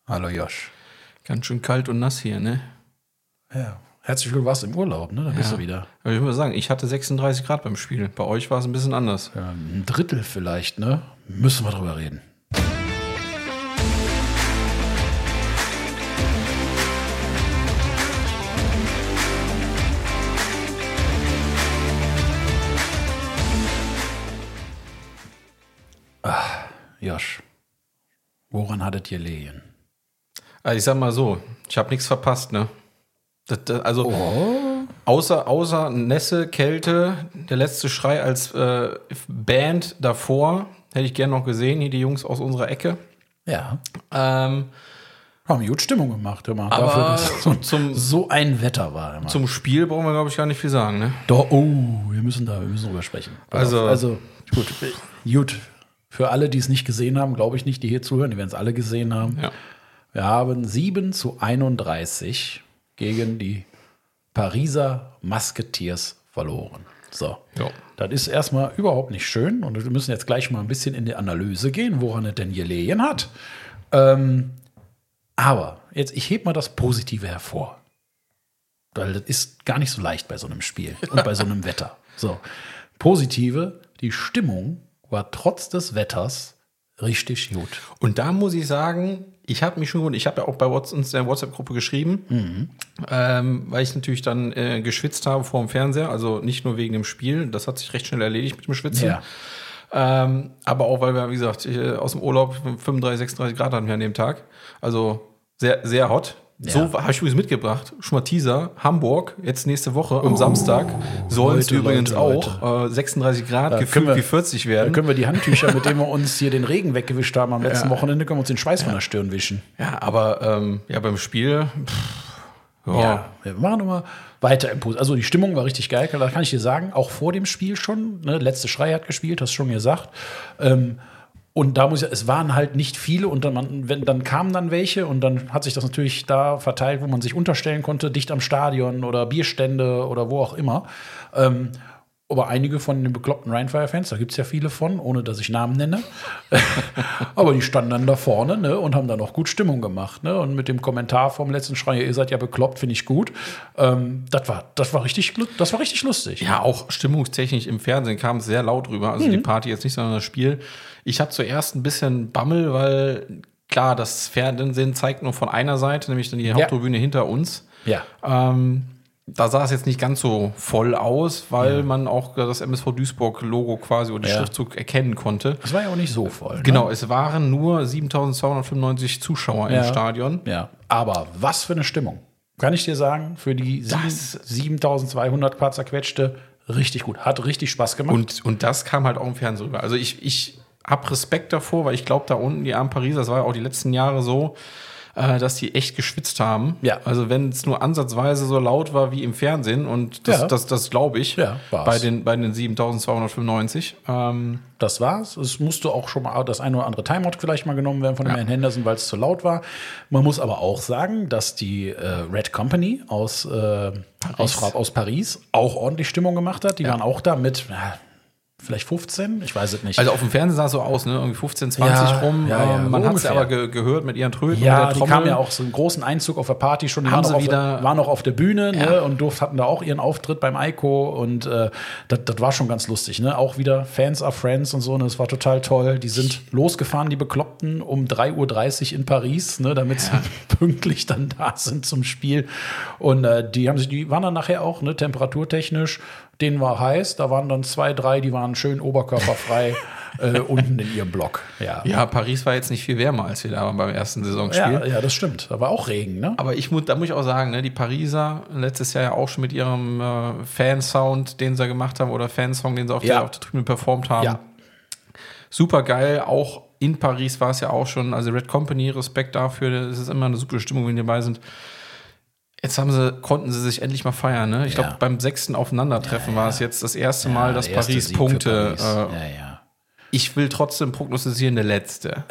Hallo Josh. Ganz schön kalt und nass hier, ne? Ja. Herzlich willkommen, warst im Urlaub, ne? Da bist du wieder. Aber ich würde sagen, ich hatte 36 Grad beim Spiel. Bei euch war es ein bisschen anders. Ja, ein Drittel vielleicht, ne? Müssen wir drüber reden. Josh, woran hattet ihr Lehen? Also ich sag mal so, ich habe nichts verpasst, ne? Also außer Nässe, Kälte, der letzte Schrei als Band davor, hätte ich gerne noch gesehen, hier die Jungs aus unserer Ecke. Ja. Haben gut Stimmung gemacht, immer. Aber dafür, dass so ein Wetter war immer. Zum Spiel brauchen wir, glaube ich, gar nicht viel sagen, ne? Doch, wir müssen drüber sprechen. Also gut. Für alle, die es nicht gesehen haben, glaube ich nicht, die hier zuhören, die werden es alle gesehen haben. Ja. Wir haben 7-31 gegen die Pariser Musketeers verloren. So. Ja. Das ist erstmal überhaupt nicht schön. Und wir müssen jetzt gleich mal ein bisschen in die Analyse gehen, woran es denn gelegen hat. Aber jetzt, ich hebe mal das Positive hervor. Weil das ist gar nicht so leicht bei so einem Spiel und bei so einem Wetter. So. Positive, die Stimmung war trotz des Wetters richtig gut. Und da muss ich sagen, ich habe ja auch bei uns in der WhatsApp-Gruppe geschrieben, weil ich natürlich dann geschwitzt habe vor dem Fernseher, also nicht nur wegen dem Spiel, das hat sich recht schnell erledigt mit dem Schwitzen. Ja. Aber auch, weil wir, wie gesagt, aus dem Urlaub 35, 36 Grad hatten wir an dem Tag. Also sehr, sehr hot. Ja. So habe ich übrigens mitgebracht. Schon mal Teaser. Hamburg, jetzt nächste Woche am Samstag, sollen es übrigens auch 36 Grad, gefühlt wie 40 werden. Dann können wir die Handtücher, mit denen wir uns hier den Regen weggewischt haben am letzten Wochenende, können wir uns den Schweiß von der Stirn wischen. Ja, aber beim Spiel, wir machen nochmal weiter im Puls. Also die Stimmung war richtig geil, da kann ich dir sagen, auch vor dem Spiel schon. Ne, letzte Schrei hat gespielt, hast du schon gesagt. Und da es waren halt nicht viele und dann kamen dann welche und dann hat sich das natürlich da verteilt, wo man sich unterstellen konnte, dicht am Stadion oder Bierstände oder wo auch immer. Aber einige von den bekloppten Rheinfire-Fans, da gibt es ja viele von, ohne dass ich Namen nenne, aber die standen dann da vorne, ne, und haben dann auch gut Stimmung gemacht. Ne? Und mit dem Kommentar vom letzten Schrei, ihr seid ja bekloppt, finde ich gut. Das war richtig lustig. Ja, auch stimmungstechnisch im Fernsehen kam es sehr laut rüber. Also die Party jetzt nicht, sondern das Spiel. Ich hatte zuerst ein bisschen Bammel, weil klar, das Fernsehen zeigt nur von einer Seite, nämlich dann die Haupttribüne hinter uns. Ja. Da sah es jetzt nicht ganz so voll aus, weil man auch das MSV Duisburg-Logo quasi oder den Schriftzug erkennen konnte. Das war ja auch nicht so voll. Ne? Genau, es waren nur 7.295 Zuschauer im Stadion. Ja, aber was für eine Stimmung. Kann ich dir sagen, für die 7.200 paar zerquetschte, richtig gut. Hat richtig Spaß gemacht. Und das kam halt auch im Fernsehen rüber. Also ich habe Respekt davor, weil ich glaube, da unten die armen Pariser, das war ja auch die letzten Jahre so, dass die echt geschwitzt haben. Ja. Also wenn es nur ansatzweise so laut war wie im Fernsehen und das glaube ich, bei den 7.295. Das war's. Es musste auch schon mal das eine oder andere Timeout vielleicht mal genommen werden von dem Herrn Henderson, weil es zu laut war. Man muss aber auch sagen, dass die Red Company aus Paris auch ordentlich Stimmung gemacht hat. Die waren auch da mit vielleicht 15, ich weiß es nicht. Also auf dem Fernsehen sah es so aus, ne? Irgendwie 15, 20 rum. Man hat es ja aber gehört mit ihren Tröten. Ja, und der die kamen ja auch so einen großen Einzug auf der Party schon. Die waren noch auf der Bühne, ne? Und hatten da auch ihren Auftritt beim Eiko. Und das war schon ganz lustig. Ne? Auch wieder Fans are Friends und so. Ne? Das war total toll. Die sind losgefahren, die Bekloppten, um 3.30 Uhr in Paris, ne? Damit sie pünktlich dann da sind zum Spiel. Und die waren dann nachher auch, ne, temperaturtechnisch, denen war heiß, da waren dann 2, 3, die waren schön oberkörperfrei unten in ihrem Block. Ja, Paris war jetzt nicht viel wärmer, als wir da waren beim ersten Saisonspiel. Ja, das stimmt. Da war auch Regen, ne? Aber da muss ich auch sagen, ne, die Pariser letztes Jahr ja auch schon mit ihrem Fansound, den sie gemacht haben, oder Fansong, den sie auf der Tribüne performt haben. Ja. Super geil, auch in Paris war es ja auch schon, also Red Company, Respekt dafür, es ist immer eine super Stimmung, wenn die dabei sind. Jetzt konnten sie sich endlich mal feiern, ne? Ich glaube, beim 6. Aufeinandertreffen war es jetzt das erste Mal, dass Paris Punkte. Ich will trotzdem prognostizieren, der letzte.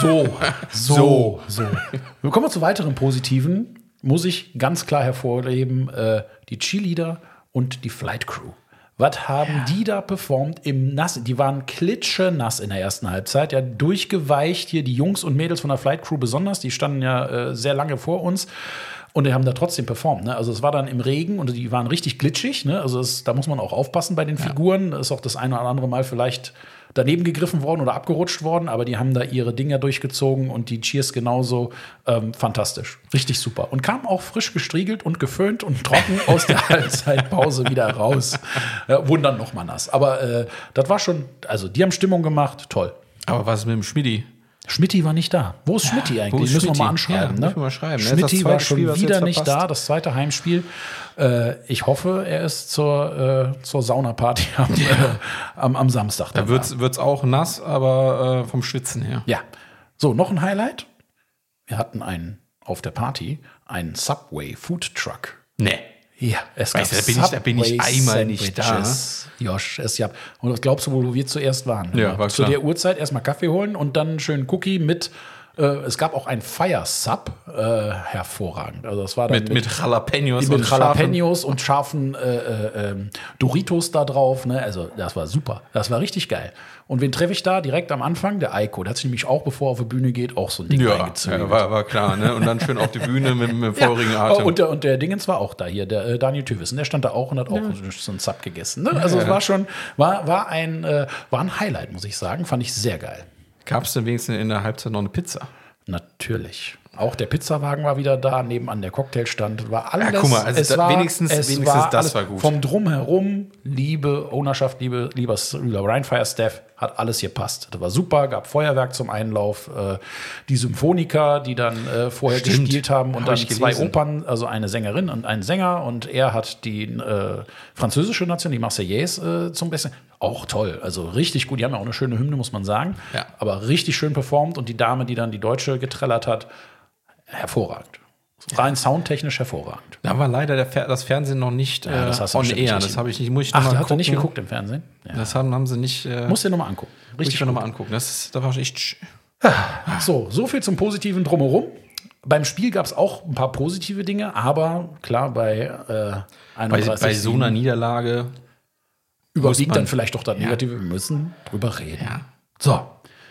So. Wir kommen zu weiteren Positiven. Muss ich ganz klar hervorheben, die Cheerleader und die Flight Crew. Was haben die da performt im Nass? Die waren klitschenass in der ersten Halbzeit. Ja, durchgeweicht hier die Jungs und Mädels von der Flight Crew besonders. Die standen ja sehr lange vor uns. Und die haben da trotzdem performt. Ne? Also es war dann im Regen und die waren richtig glitschig. Ne? Also da muss man auch aufpassen bei den Figuren. Da ist auch das eine oder andere Mal vielleicht daneben gegriffen worden oder abgerutscht worden. Aber die haben da ihre Dinger durchgezogen und die Cheers genauso. Fantastisch. Richtig super. Und kamen auch frisch gestriegelt und geföhnt und trocken aus der Halbzeitpause wieder raus. Wurden dann noch mal nass. Aber das war schon, also die haben Stimmung gemacht. Toll. Aber was ist mit dem Schmidti? Schmidti war nicht da. Wo ist Schmidti eigentlich? Müssen wir mal anschreiben. Ja, müssen wir mal schreiben. Schmidti war schon wieder nicht da, das zweite Heimspiel. Ich hoffe, er ist zur Saunaparty am Samstag. Da wird's auch nass, aber vom Schwitzen her. Ja. So, noch ein Highlight. Wir hatten auf der Party einen Subway Food Truck. Nee. Ja, es gab da bin ich einmal nicht da. Josh, und was glaubst du, wo wir zuerst waren? Ja, war zu der Uhrzeit erstmal Kaffee holen und dann einen schönen Cookie mit. Es gab auch ein Fire Sub, hervorragend. Also das war dann mit Jalapenos und scharfen Doritos da drauf. Ne? Also das war super. Das war richtig geil. Und wen treffe ich da direkt am Anfang? Der Eiko. Der hat sich nämlich auch, bevor er auf die Bühne geht, auch so ein Ding reingezündet. Ja, war klar. Ne? Und dann schön auf die Bühne mit dem feurigen Atem. Und der Dingens war auch da hier, der Daniel Tüwissen. Der stand da auch und hat auch so einen Sub gegessen. Ne? Also es war schon, war ein Highlight, muss ich sagen. Fand ich sehr geil. Gab es denn wenigstens in der Halbzeit noch eine Pizza? Natürlich. Auch der Pizzawagen war wieder da, nebenan der Cocktailstand. War alles. Ja, guck mal, also wenigstens das war gut. Vom Drumherum, Liebe, Ownerschaft, lieber Rheinfire-Staff, hat alles gepasst. Das war super, gab Feuerwerk zum Einlauf. Die Symphoniker, die dann vorher gespielt haben und dann zwei Opern, also eine Sängerin und einen Sänger. Und er hat die französische Nation, die Marseillaise, zum Besten. Auch toll, also richtig gut. Die haben ja auch eine schöne Hymne, muss man sagen. Ja. Aber richtig schön performt. Und die Dame, die dann die Deutsche getrellert hat, hervorragend. Rein soundtechnisch hervorragend. Da war leider das Fernsehen noch nicht on air. Das habe ich nicht. Muss ich noch mal gucken. Nicht geguckt im Fernsehen? Ja. Das haben sie nicht. Musst du dir nochmal angucken. Richtig nochmal angucken. Das war echt. So viel zum positiven Drumherum. Beim Spiel gab es auch ein paar positive Dinge, aber klar, bei so einer Niederlage überwiegt dann vielleicht doch das Negative. Wir müssen drüber reden. Ja. So.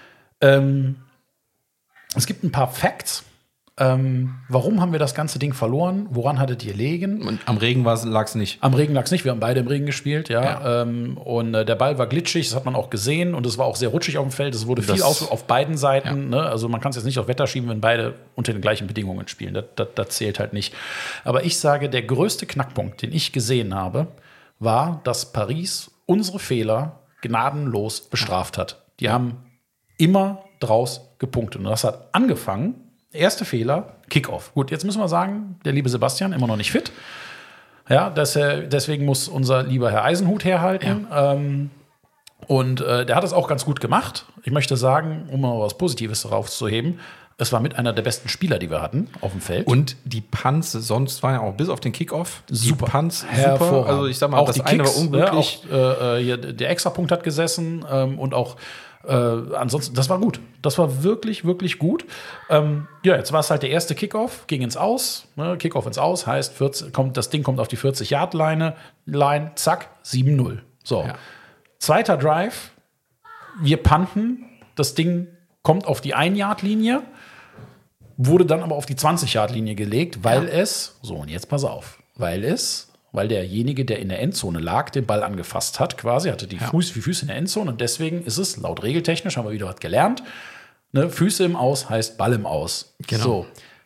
Es gibt ein paar Facts. Warum haben wir das ganze Ding verloren? Woran hattet ihr gelegen? Und am Regen lag es nicht. Am Regen lag es nicht. Wir haben beide im Regen gespielt, ja. Und der Ball war glitschig, das hat man auch gesehen. Und es war auch sehr rutschig auf dem Feld. Es wurde viel auf beiden Seiten. Ja. Ne? Also man kann es jetzt nicht auf Wetter schieben, wenn beide unter den gleichen Bedingungen spielen. Das zählt halt nicht. Aber ich sage, der größte Knackpunkt, den ich gesehen habe, war, dass Paris unsere Fehler gnadenlos bestraft hat. Die haben immer draus gepunktet. Und das hat angefangen. Erste Fehler, Kickoff. Gut, jetzt müssen wir sagen, der liebe Sebastian immer noch nicht fit. Ja, deswegen muss unser lieber Herr Eisenhut herhalten. Ja. Und der hat es auch ganz gut gemacht. Ich möchte sagen, um mal was Positives darauf zu heben, es war mit einer der besten Spieler, die wir hatten auf dem Feld. Und die Punts, sonst war ja auch bis auf den Kickoff, super. Die Punts super. Also ich sag mal, auch das die eine Kicks, war unglücklich. Hier, der Extrapunkt hat gesessen und auch ansonsten, das war gut. Das war wirklich, wirklich gut. Jetzt war es halt der erste Kickoff, ging ins Aus. Ne? Kickoff ins Aus heißt, das Ding kommt auf die 40-Yard-Line, zack, 7-0. So. Ja. Zweiter Drive, wir punten, das Ding kommt auf die 1-Yard-Linie, wurde dann aber auf die 20-Yard-Linie gelegt, weil und jetzt pass auf, weil derjenige, der in der Endzone lag, den Ball angefasst hat, quasi, hatte die Füße in der Endzone und deswegen ist es, laut regeltechnisch, haben wir wieder was gelernt, ne, Füße im Aus heißt Ball im Aus. Genau. So.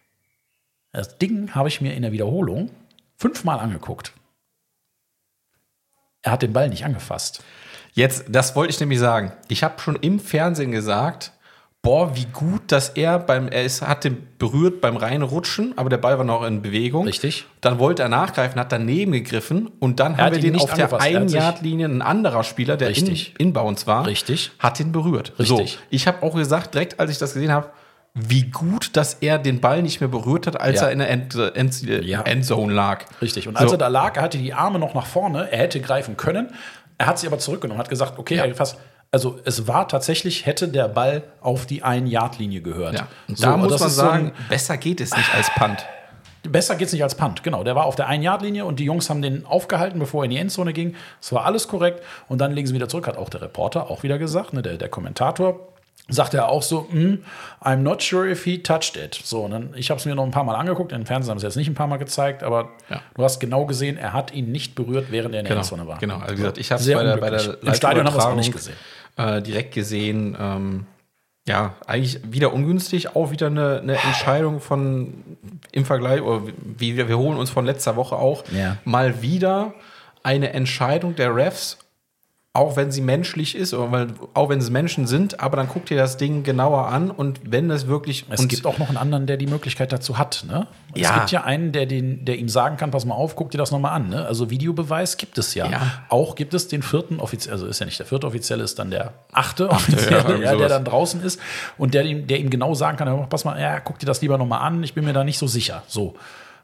Das Ding habe ich mir in der Wiederholung 5-mal angeguckt. Er hat den Ball nicht angefasst. Jetzt, das wollte ich nämlich sagen. Ich habe schon im Fernsehen gesagt, boah, wie gut, dass er hat den berührt beim Reinrutschen, aber der Ball war noch in Bewegung. Richtig. Dann wollte er nachgreifen, hat daneben gegriffen und dann haben wir den auf der 1-Yard-Linie, ein anderer Spieler, der inbounds war, hat den berührt. Richtig. So, ich habe auch gesagt, direkt als ich das gesehen habe, wie gut, dass er den Ball nicht mehr berührt hat, als er in der Endzone lag. Richtig. Und als er da lag, er hatte die Arme noch nach vorne, er hätte greifen können, er hat sie aber zurückgenommen, hat gesagt, okay, also es war tatsächlich, hätte der Ball auf die 1-Yard-Linie gehört. Ja. Und da muss man sagen, besser geht es nicht als Punt. Besser geht's nicht als Punt, genau. Der war auf der 1-Yard-Linie und die Jungs haben den aufgehalten, bevor er in die Endzone ging. Es war alles korrekt und dann legen sie wieder zurück, hat auch der Reporter auch wieder gesagt, ne, der Kommentator. Sagt er auch so, I'm not sure if he touched it. So, und dann, ich habe es mir noch ein paar Mal angeguckt, im Fernsehen haben sie es jetzt nicht ein paar Mal gezeigt, aber du hast genau gesehen, er hat ihn nicht berührt, während er in der Endzone war. Genau, also wie gesagt, ich habe es bei der im Stadion haben wir es auch nicht gesehen. Direkt gesehen. Ja, eigentlich wieder ungünstig, auch wieder eine Entscheidung im Vergleich, oder wir holen uns von letzter Woche auch mal wieder eine Entscheidung der Refs, auch wenn sie menschlich ist, oder auch wenn es Menschen sind, aber dann guck dir das Ding genauer an und wenn es wirklich... Es gibt auch noch einen anderen, der die Möglichkeit dazu hat, ne? Es gibt ja einen, der ihm sagen kann, pass mal auf, guck dir das nochmal an, ne? Also Videobeweis gibt es ja. Auch gibt es den 4. Offiziellen, also ist ja nicht der 4. Offizielle, ist dann der 8. Offizielle, der dann draußen ist und der ihm genau sagen kann, pass mal, guck dir das lieber nochmal an, ich bin mir da nicht so sicher. So.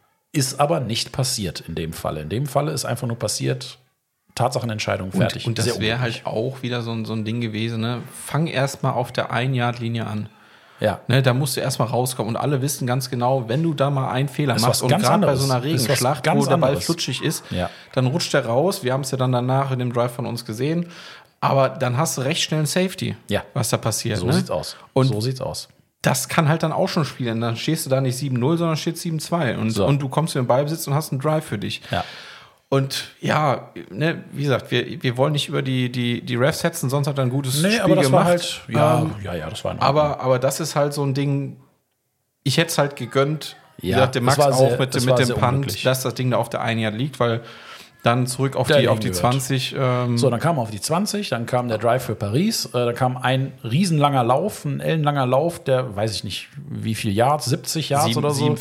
Ist aber nicht passiert in dem Falle. In dem Falle ist einfach nur passiert... Tatsachenentscheidung, fertig. Und das wäre halt auch wieder so ein Ding gewesen, ne? Fang erstmal auf der 1-Yard-Linie an. Ja. Ne, da musst du erstmal rauskommen und alle wissen ganz genau, wenn du da mal einen Fehler machst und gerade bei so einer Regenschlacht, wo der Ball flutschig ist, dann rutscht der raus. Wir haben es ja dann danach in dem Drive von uns gesehen. Aber dann hast du recht schnell ein Safety, was da passiert. So sieht's aus. Und so sieht's aus. Das kann halt dann auch schon spielen. Dann stehst du da nicht 7-0, sondern stehst 7-2. Und du kommst in den Ballbesitz und hast einen Drive für dich. Ja. Und ja, ne, wie gesagt, wir wollen nicht über die Refs hetzen, sonst hat er ein gutes Spiel aber das gemacht. War halt, das war in Ordnung. Aber das ist halt so ein Ding, ich hätte es halt gegönnt, wie gesagt, dem Max auch mit dem Punt, dass das Ding da auf der 1-Yard liegt, weil dann zurück auf die 20. So, dann kam er auf die 20, dann kam der Drive für Paris, dann kam ein riesenlanger Lauf, ein ellenlanger Lauf, der weiß ich nicht, wie viel Yards, 70 Yards oder so.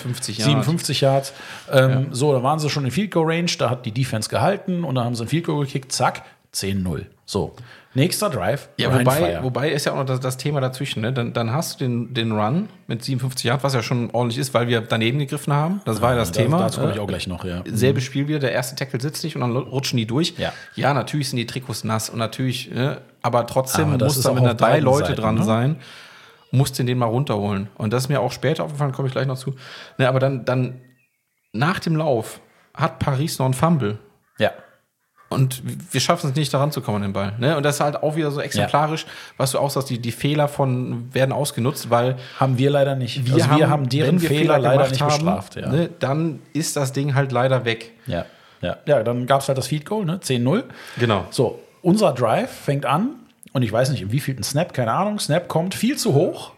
57 Yards. So, da waren sie schon in Field Goal Range, da hat die Defense gehalten und dann haben sie ein Field Goal gekickt, zack, 10-0. So, nächster Drive. Ja, wobei ist ja auch noch das Thema dazwischen. Ne? Dann hast du den Run mit 57 Yards, was ja schon ordentlich ist, weil wir daneben gegriffen haben. Das war ja das Thema. Dazu komme ich auch gleich noch, Selbes Spiel wieder, der erste Tackle sitzt nicht und dann rutschen die durch. Ja, natürlich sind die Trikots nass und natürlich, aber trotzdem muss da, wenn da 3 Leute Seiten, dran sein, musst du den mal runterholen. Und das ist mir auch später aufgefallen, komme ich gleich noch zu. Ne, aber dann nach dem Lauf hat Paris noch einen Fumble. Ja. Und wir schaffen es nicht, da ranzukommen an den Ball. Ne? Und das ist halt auch wieder so exemplarisch, was du auch sagst, die Fehler werden ausgenutzt, weil haben wir leider nicht. Wir haben deren Fehler leider nicht bestraft. Ja. Ne? Dann ist das Ding halt leider weg. Ja, dann gab es halt das Field Goal, ne? 10-0. Genau. So, unser Drive fängt an und ich weiß nicht, im wievielten Snap, keine Ahnung, Snap kommt viel zu hoch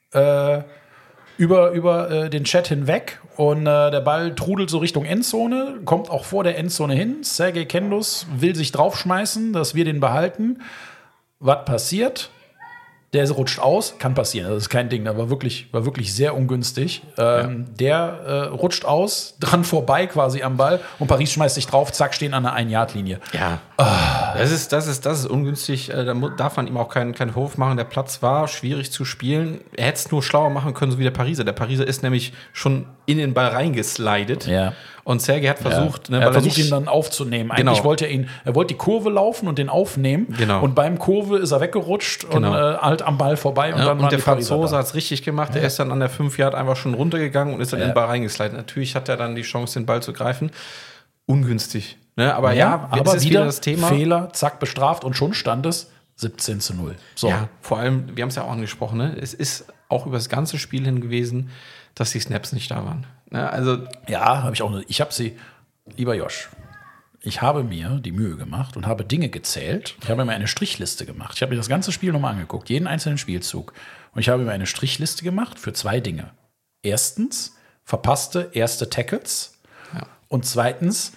über den Chat hinweg und der Ball trudelt so Richtung Endzone, kommt auch vor der Endzone hin. Sergej Kendus will sich draufschmeißen, dass wir den behalten. Was passiert? Der rutscht aus, kann passieren, das ist kein Ding, der war wirklich sehr ungünstig. Der rutscht aus, dran vorbei quasi am Ball und Paris schmeißt sich drauf, zack, stehen an der 1-Yard-Linie. Ja, das ist ungünstig, da darf man ihm auch keinen Vorwurf machen, der Platz war schwierig zu spielen, er hätte es nur schlauer machen können, so wie der Pariser ist nämlich schon in den Ball reingeslidet. Ja. Und Sergej hat versucht, er versucht ihn dann aufzunehmen. Eigentlich wollte er wollte die Kurve laufen und den aufnehmen. Genau. Und beim Kurve ist er weggerutscht und halt am Ball vorbei. Und der Franzose hat es richtig gemacht. Er ist dann an der 5 Yard einfach schon runtergegangen und ist dann in den Ball reingeslidet. Natürlich hat er dann die Chance, den Ball zu greifen. Ungünstig. Ne? Aber aber wieder das Thema. Fehler, zack, bestraft und schon stand es 17-0. So. Ja, vor allem, wir haben es ja auch angesprochen, ne? Es ist auch über das ganze Spiel hin gewesen, dass die Snaps nicht da waren. Ne? Also, habe ich auch. Ich habe sie, lieber Josh, ich habe mir die Mühe gemacht und habe Dinge gezählt. Ich habe mir eine Strichliste gemacht. Ich habe mir das ganze Spiel nochmal angeguckt, jeden einzelnen Spielzug. Und ich habe mir eine Strichliste gemacht für 2 Dinge. Erstens, verpasste erste Tackles. Ja. Und zweitens,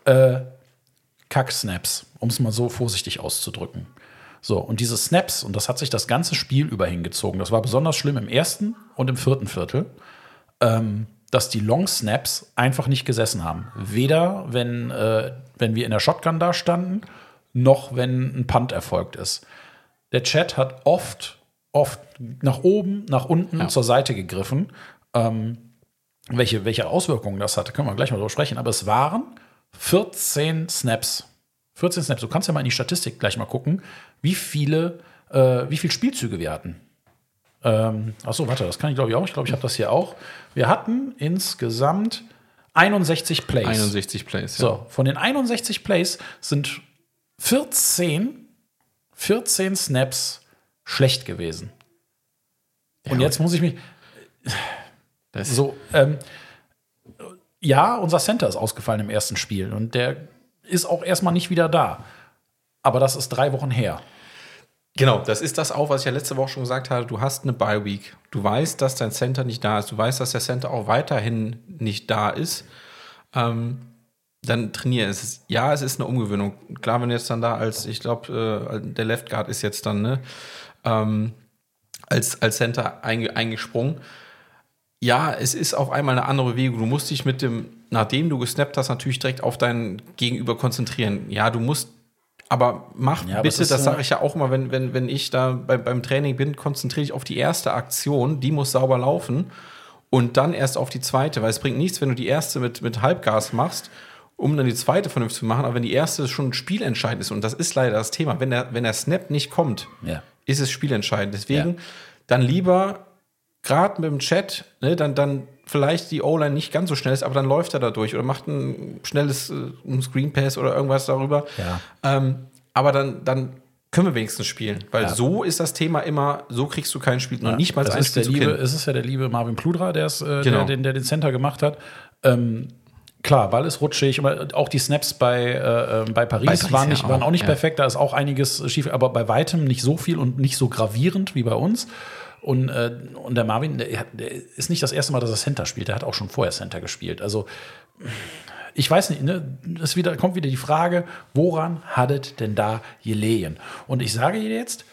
Kack-Snaps, um es mal so vorsichtig auszudrücken. So, und diese Snaps, und das hat sich das ganze Spiel über hingezogen, das war besonders schlimm im ersten und im 4. Viertel, dass die Long-Snaps einfach nicht gesessen haben. Weder, wenn wir in der Shotgun da standen, noch wenn ein Punt erfolgt ist. Der Chat hat oft nach oben, nach unten, zur Seite gegriffen. Welche Auswirkungen das hatte, können wir gleich mal drüber sprechen. Aber es waren 14 Snaps. 14 Snaps. Du kannst ja mal in die Statistik gleich mal gucken, wie viele Spielzüge wir hatten. Achso, warte, das kann ich glaube ich auch. Ich glaube, ich habe das hier auch. Wir hatten insgesamt 61 Plays. 61 Plays, ja. So, von den 61 Plays sind 14 Snaps schlecht gewesen. Und jetzt muss ich mich ja, unser Center ist ausgefallen im ersten Spiel und der ist auch erstmal nicht wieder da. Aber das ist 3 Wochen her. Genau, das ist das auch, was ich ja letzte Woche schon gesagt habe. Du hast eine Bye-Week. Du weißt, dass dein Center nicht da ist. Du weißt, dass der Center auch weiterhin nicht da ist. Dann trainiere es. Ja, es ist eine Umgewöhnung. Klar, wenn du jetzt dann da ich glaube, der Left Guard ist jetzt dann als Center eingesprungen. Ja, es ist auf einmal eine andere Bewegung. Du musst dich nachdem du gesnappt hast, natürlich direkt auf deinen Gegenüber konzentrieren. Ja, du musst, aber bitte, das sage ich ja auch immer, wenn ich da beim Training bin, konzentriere dich auf die erste Aktion, die muss sauber laufen und dann erst auf die zweite, weil es bringt nichts, wenn du die erste mit Halbgas machst, um dann die zweite vernünftig zu machen, aber wenn die erste schon spielentscheidend ist, und das ist leider das Thema, wenn der Snap nicht kommt, ist es spielentscheidend. Deswegen dann lieber, gerade mit dem Chat, ne, dann vielleicht die O-Line nicht ganz so schnell ist, aber dann läuft er da durch oder macht ein schnelles Screen Pass oder irgendwas darüber. Ja. Aber dann können wir wenigstens spielen, weil so ist das Thema immer, so kriegst du kein Spiel, noch nicht mal ein Spiel zu kennen. Es ist ja der liebe Marvin Pludra, der den Center gemacht hat. Klar, Ball ist rutschig, aber auch die Snaps bei Paris waren auch nicht perfekt, da ist auch einiges schief, aber bei weitem nicht so viel und nicht so gravierend wie bei uns. Und der Marvin, der ist nicht das erste Mal, dass er Center spielt. Der hat auch schon vorher Center gespielt. Also, ich weiß nicht, ne? Kommt wieder die Frage, woran hat es denn da gelegen? Und ich sage dir jetzt,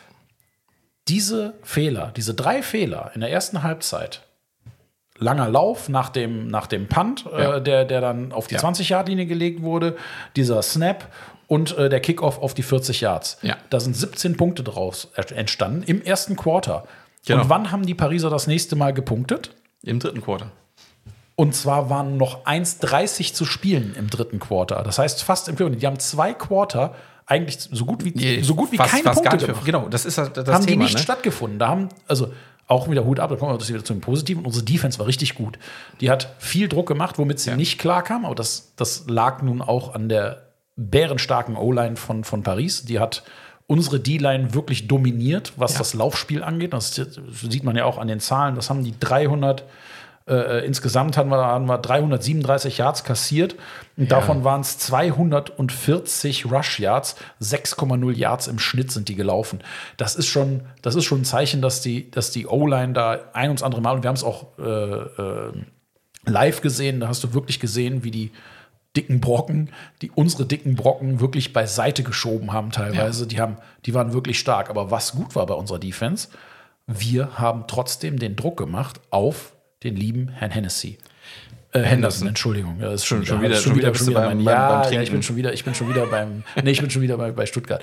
diese 3 Fehler in der ersten Halbzeit, langer Lauf nach dem Punt, der dann auf die 20-Yard-Linie gelegt wurde, dieser Snap und der Kickoff auf die 40 Yards. Ja. Da sind 17 Punkte draus entstanden im ersten Quarter. Genau. Und wann haben die Pariser das nächste Mal gepunktet? Im 3. Quarter. Und zwar waren noch 1:30 zu spielen im 3. Quarter. Das heißt, fast im Quarter. Die haben 2 Quarter eigentlich so gut wie keine Punkte gemacht. Genau, das ist das haben Thema. Die nicht stattgefunden. Da haben, auch wieder Hut ab, da kommen wir das wieder zum Positiven. Unsere Defense war richtig gut. Die hat viel Druck gemacht, womit sie nicht klar kam. Aber das lag nun auch an der bärenstarken O-Line von Paris. Die hat unsere D-Line wirklich dominiert, was das Laufspiel angeht. Das sieht man ja auch an den Zahlen. Das haben die 300, insgesamt haben wir 337 Yards kassiert. Und davon waren es 240 Rush Yards, 6,0 Yards im Schnitt sind die gelaufen. Das ist schon ein Zeichen, dass die O-Line da ein und das andere Mal, und wir haben es auch live gesehen, da hast du wirklich gesehen, wie die unsere dicken Brocken wirklich beiseite geschoben haben teilweise. Ja. Die waren wirklich stark. Aber was gut war bei unserer Defense, wir haben trotzdem den Druck gemacht auf den lieben Herrn Henderson, Entschuldigung. Ja, ist schon wieder beim ich bin schon wieder bei Stuttgart.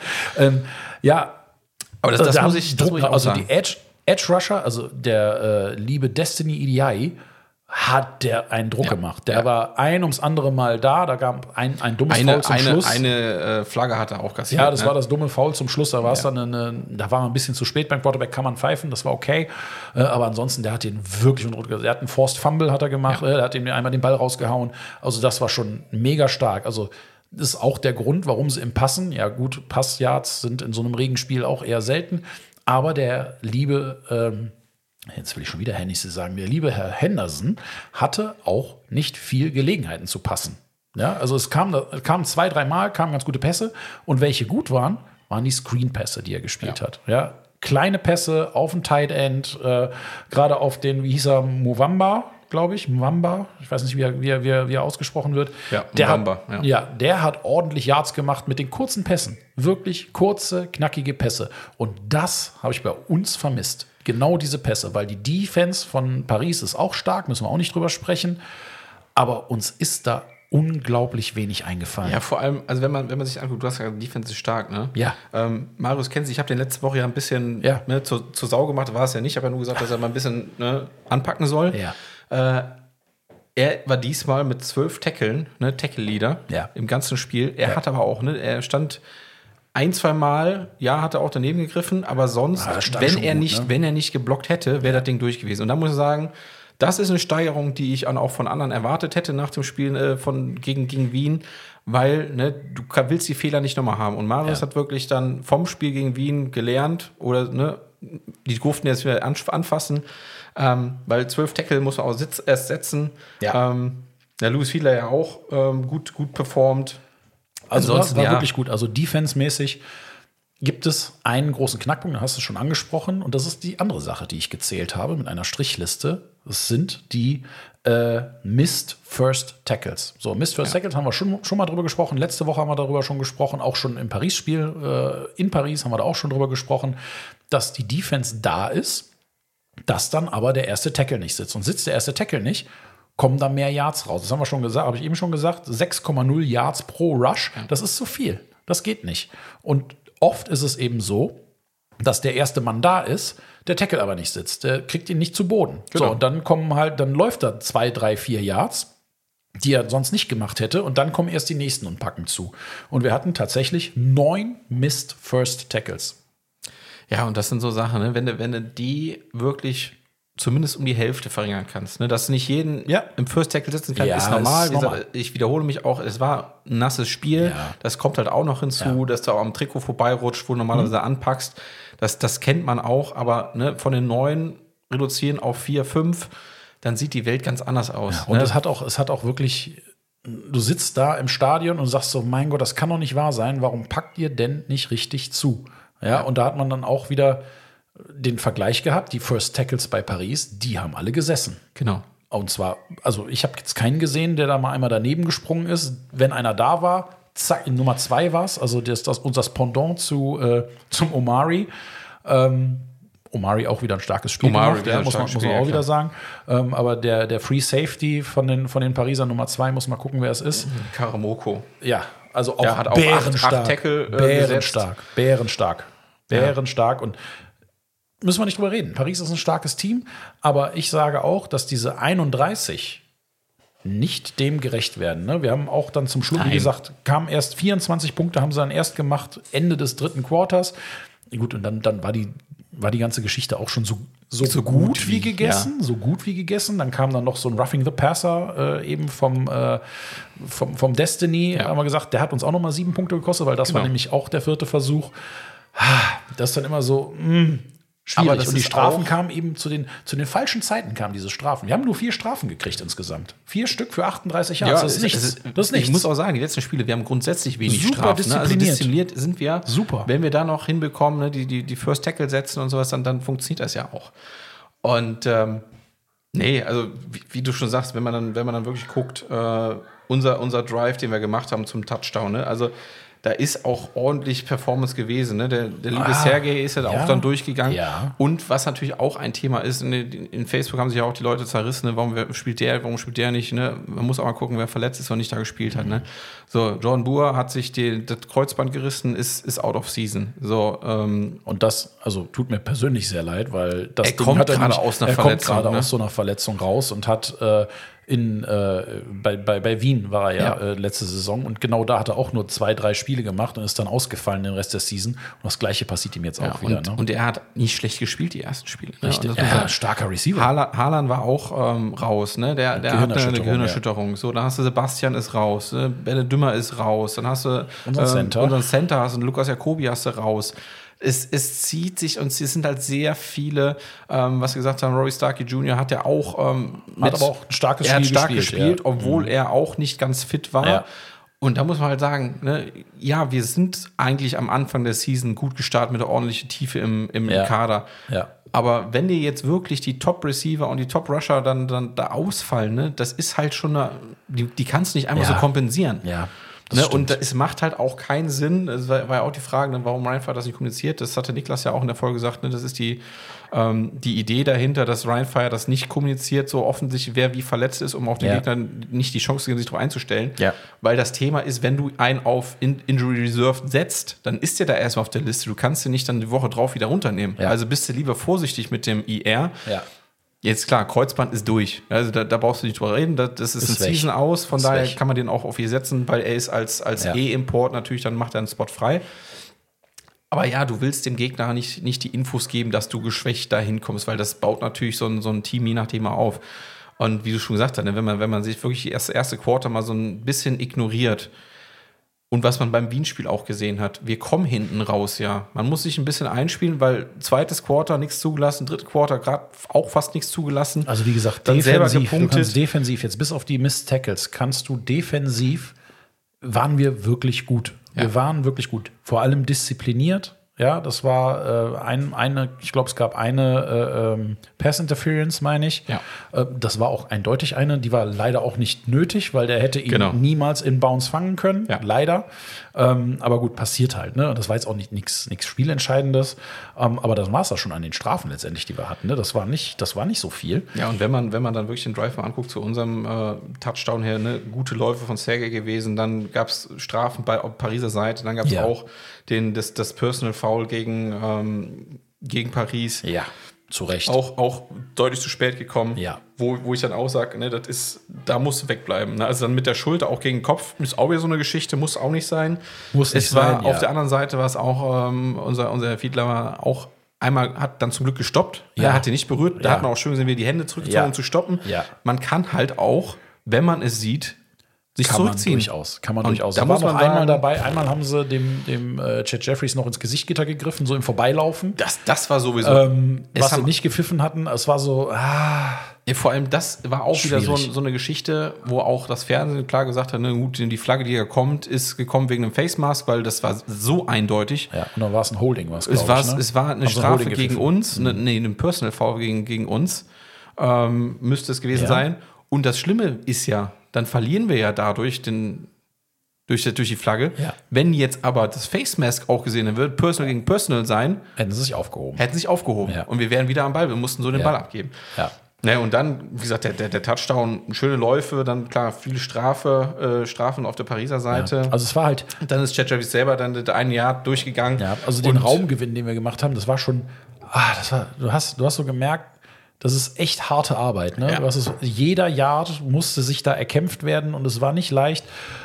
Aber das muss ich auch sagen. Die Edge Rusher, also der liebe Destiny Idiai, hat der einen Druck gemacht. Der war ein ums andere Mal da. Da gab ein dummes Foul zum Schluss. Eine Flagge hat er auch kassiert. Ja, das war das dumme Foul zum Schluss. Da war es da war man ein bisschen zu spät beim Quarterback, kann man pfeifen, das war okay. Aber ansonsten, der hat den wirklich unter Druck. Der hat einen Forced Fumble hat er gemacht. Er hat ihm einmal den Ball rausgehauen. Also das war schon mega stark. Also das ist auch der Grund, warum sie im Passen, ja gut, Passyards sind in so einem Regenspiel auch eher selten. Aber der liebe jetzt will ich schon wieder Hennessy sagen, der liebe Herr Henderson hatte auch nicht viel Gelegenheiten zu passen. Ja, also es kamen 2-3 Mal ganz gute Pässe und welche gut waren die Screen-Pässe, die er gespielt hat. Ja, kleine Pässe auf den Tight End, gerade auf den, wie hieß er, Mwamba, glaube ich, ich weiß nicht, wie er ausgesprochen wird. Ja, der hat ordentlich Yards gemacht mit den kurzen Pässen. Wirklich kurze, knackige Pässe. Und das habe ich bei uns vermisst. Genau diese Pässe, weil die Defense von Paris ist auch stark, müssen wir auch nicht drüber sprechen. Aber uns ist da unglaublich wenig eingefallen. Ja, vor allem, also wenn man sich anguckt, du hast ja die Defense ist stark, ne? Ja. Marius kennt sich, ich habe den letzte Woche ja ein bisschen zur Sau gemacht, war es ja nicht, ich habe ja nur gesagt, dass er mal ein bisschen anpacken soll. Ja. Er war diesmal mit 12 Tackeln, Tackle-Leader im ganzen Spiel. Er hat aber auch, er stand 1-2 Mal, hat er auch daneben gegriffen, aber sonst, wenn er nicht geblockt hätte, wäre das Ding durch gewesen. Und da muss ich sagen, Das ist eine Steigerung, die ich auch von anderen erwartet hätte nach dem Spiel gegen Wien, weil du willst die Fehler nicht nochmal haben. Und Marius hat wirklich dann vom Spiel gegen Wien gelernt oder die durften jetzt wieder anfassen, weil 12 Tackle muss man auch erst setzen. Ja. Louis Fiedler ja auch gut performt. Also war wirklich gut. Also defense-mäßig gibt es einen großen Knackpunkt, den hast du schon angesprochen. Und das ist die andere Sache, die ich gezählt habe mit einer Strichliste. Das sind die Missed First Tackles. So, Missed First Tackles haben wir schon mal drüber gesprochen. Letzte Woche haben wir darüber schon gesprochen. Auch schon im Paris-Spiel in Paris haben wir da auch schon drüber gesprochen, dass die Defense da ist, dass dann aber der erste Tackle nicht sitzt. Und sitzt der erste Tackle nicht, kommen da mehr Yards raus. Das haben wir schon gesagt, habe ich eben schon gesagt. 6,0 Yards pro Rush, das ist zu viel. Das geht nicht. Und oft ist es eben so, dass der erste Mann da ist, der Tackle aber nicht sitzt. Der kriegt ihn nicht zu Boden. Genau. So, und dann läuft er 2, 3, 4 Yards, die er sonst nicht gemacht hätte. Und dann kommen erst die nächsten und packen zu. Und wir hatten tatsächlich 9 Missed First Tackles. Ja, und das sind so Sachen, wenn du die wirklich zumindest um die Hälfte verringern kannst. Dass du nicht jeden im First Tackle sitzen kann, ist normal. Wie gesagt, ich wiederhole mich auch, es war ein nasses Spiel. Ja. Das kommt halt auch noch hinzu, dass du auch am Trikot vorbeirutscht, wo du normalerweise anpackst. Das kennt man auch, aber von den 9 reduzieren auf 4, 5, dann sieht die Welt ganz anders aus. Ja, und es hat auch wirklich, du sitzt da im Stadion und sagst so, mein Gott, das kann doch nicht wahr sein, warum packt ihr denn nicht richtig zu? Ja, und da hat man dann auch wieder den Vergleich gehabt, die First Tackles bei Paris, die haben alle gesessen. Genau. Und zwar, also ich habe jetzt keinen gesehen, der da mal einmal daneben gesprungen ist. Wenn einer da war, zack, in Nummer 2 war es, also unser Pendant zum Omari. Omari auch wieder ein starkes Spiel gemacht, muss man auch wieder sagen. Aber der Free Safety von den Pariser Nummer 2, muss mal gucken, wer es ist. Karamoko. Ja, also auch hat auch bärenstark. 8 Tackle bärenstark. Und müssen wir nicht drüber reden. Paris ist ein starkes Team, aber ich sage auch, dass diese 31 nicht dem gerecht werden. Ne? Wir haben auch dann zum Schluss, wie gesagt, kamen erst 24 Punkte, haben sie dann erst gemacht, Ende des 3. Quarters. Gut, und dann war die ganze Geschichte auch schon so gut wie gegessen. Ja. So gut wie gegessen. Dann kam dann noch so ein Roughing the Passer eben vom Destiny. Ja. Haben wir gesagt, der hat uns auch noch mal 7 Punkte gekostet, weil das war nämlich auch der 4. Versuch. Das ist dann immer so schwierig. Aber und die Strafen kamen eben zu den falschen Zeiten, kamen diese Strafen. Wir haben nur 4 Strafen gekriegt insgesamt. 4 Stück für 38 Jahre. Das ist nichts. Ich muss auch sagen, die letzten Spiele, wir haben grundsätzlich wenig super Strafen. Diszipliniert. Also diszipliniert sind wir. Super. Wenn wir da noch hinbekommen, die First Tackle setzen und sowas, dann funktioniert das ja auch. Und also wie du schon sagst, wenn man dann wirklich guckt, unser Drive, den wir gemacht haben zum Touchdown, also da ist auch ordentlich Performance gewesen. Ne? Der liebe Sergej ist auch dann durchgegangen. Ja. Und was natürlich auch ein Thema ist, in Facebook haben sich ja auch die Leute zerrissen, ne? Warum spielt der nicht? Ne? Man muss auch mal gucken, wer verletzt ist und nicht da gespielt hat. Ne? So, Jordan Boer hat sich das Kreuzband gerissen, ist out of season. So, und das, also tut mir persönlich sehr leid, weil das Ding kommt gerade aus einer Verletzung. Aus so einer Verletzung raus und hat bei Wien war er letzte Saison und genau da hat er auch nur 2, 3 Spiele gemacht und ist dann ausgefallen den Rest der Season. Und das Gleiche passiert ihm jetzt auch wieder. Und er hat nicht schlecht gespielt, die ersten Spiele. Richtig, starker Receiver. Haaland war auch raus, ne? Der hat eine Gehirnerschütterung. Ja. So, dann hast du Sebastian ist raus, ne? Benne Dümmer ist raus, dann hast du unseren Center hast du Lukas Jacobi hast du raus. Es zieht sich und es sind halt sehr viele, was wir gesagt haben, Rory Starkey Jr. hat ja auch hat aber auch ein starkes Spiel gespielt, obwohl er auch nicht ganz fit war. Ja. Und da muss man halt sagen, ne, wir sind eigentlich am Anfang der Season gut gestartet mit der ordentlichen Tiefe im Kader. Ja. Aber wenn dir jetzt wirklich die Top-Receiver und die Top-Rusher dann da ausfallen, ne, das ist halt schon die kannst du nicht einmal so kompensieren. Ja. Und es macht halt auch keinen Sinn. Es war ja auch die Frage, ne, warum Ryan Fire das nicht kommuniziert. Das hatte Niklas ja auch in der Folge gesagt. Ne, das ist die Idee dahinter, dass Ryan Fire das nicht kommuniziert, so offensichtlich, wer wie verletzt ist, um auch den Gegnern nicht die Chance zu geben, sich darauf einzustellen. Ja. Weil das Thema ist, wenn du einen auf Injury Reserve setzt, dann ist der da erstmal auf der Liste. Du kannst den nicht dann die Woche drauf wieder runternehmen. Ja. Also bist du lieber vorsichtig mit dem IR. Ja. Jetzt klar, Kreuzband ist durch. Also da brauchst du nicht drüber reden. Das ist ein Season aus. Von daher kann man den auch auf hier setzen, weil er ist als E-Import natürlich, dann macht er einen Spot frei. Aber ja, du willst dem Gegner nicht die Infos geben, dass du geschwächt da hinkommst, weil das baut natürlich so ein Team je nachdem mal auf. Und wie du schon gesagt hast, ne, wenn man sich wirklich das erste Quarter mal so ein bisschen ignoriert und was man beim Wien-Spiel auch gesehen hat, wir kommen hinten raus, ja. Man muss sich ein bisschen einspielen, weil zweites Quarter nichts zugelassen, drittes Quarter gerade auch fast nichts zugelassen. Also wie gesagt, dann selber defensiv, du gepunktet. kannst defensiv, jetzt bis auf die Miss-Tackles, kannst du defensiv, waren wir wirklich gut. Wir waren wirklich gut. Vor allem diszipliniert. Ja, das war ich glaube, es gab eine Pass-Interference, meine ich. Ja. Das war auch eindeutig eine. Die war leider auch nicht nötig, weil der hätte ihn niemals in Bounds fangen können. Ja. Leider. Aber gut, passiert halt. Ne? Das war jetzt auch nichts Spielentscheidendes. Aber das war es da schon an den Strafen letztendlich, die wir hatten. Ne? Das war nicht so viel. Ja, und wenn man dann wirklich den Drive mal anguckt, zu unserem Touchdown her, ne, gute Läufe von Sergej gewesen, dann gab es Strafen bei Pariser Seite, dann gab es auch das Personal Foul gegen Paris. Ja, zu Recht. Auch deutlich zu spät gekommen. Ja. Wo ich dann auch sage, ne, da musst du wegbleiben. Ne? Also dann mit der Schulter auch gegen den Kopf, ist auch wieder so eine Geschichte, muss auch nicht sein. Auf der anderen Seite war es auch, unser Fiedler war auch einmal, hat dann zum Glück gestoppt. Er hat ihn nicht berührt. Da hat man auch schön gesehen, wie er die Hände zurückgezogen, um zu stoppen. Ja. Man kann halt auch, wenn man es sieht, sich zurückziehen. Kann man durchaus. Da Da muss war noch man einmal sagen, dabei. Einmal haben sie dem Chet Jeffries noch ins Gesichtgitter gegriffen, so im Vorbeilaufen. Das war sowieso. Was sie nicht gepfiffen hatten, es war so, Ja, vor allem, das war auch wieder Schwierig. so eine Geschichte, wo auch das Fernsehen klar gesagt hat, ne, gut, die Flagge, die da kommt, ist gekommen wegen einem Face Mask, weil das war so eindeutig. Ja, und dann war es ein Holding, Es war eine Strafe gegen uns, eine Personal Foul gegen uns, müsste es gewesen sein. Und das Schlimme ist ja, dann verlieren wir ja dadurch durch die Flagge. Ja. Wenn jetzt aber das Face Mask auch gesehen wird, Personal gegen Personal sein, hätten sie sich aufgehoben. Ja. Und wir wären wieder am Ball. Wir mussten so den Ball abgeben. Ja. Ne, und dann, wie gesagt, der Touchdown, schöne Läufe, dann klar, viele Strafen auf der Pariser Seite. Ja. Also es war halt. Und dann ist Chet Jeffries selber dann ein Jahr durchgegangen. Ja, also den Raumgewinn, den wir gemacht haben, das war schon. Du hast so gemerkt, das ist echt harte Arbeit. Ne? Ja. Jeder Yard musste sich da erkämpft werden und es war nicht leicht.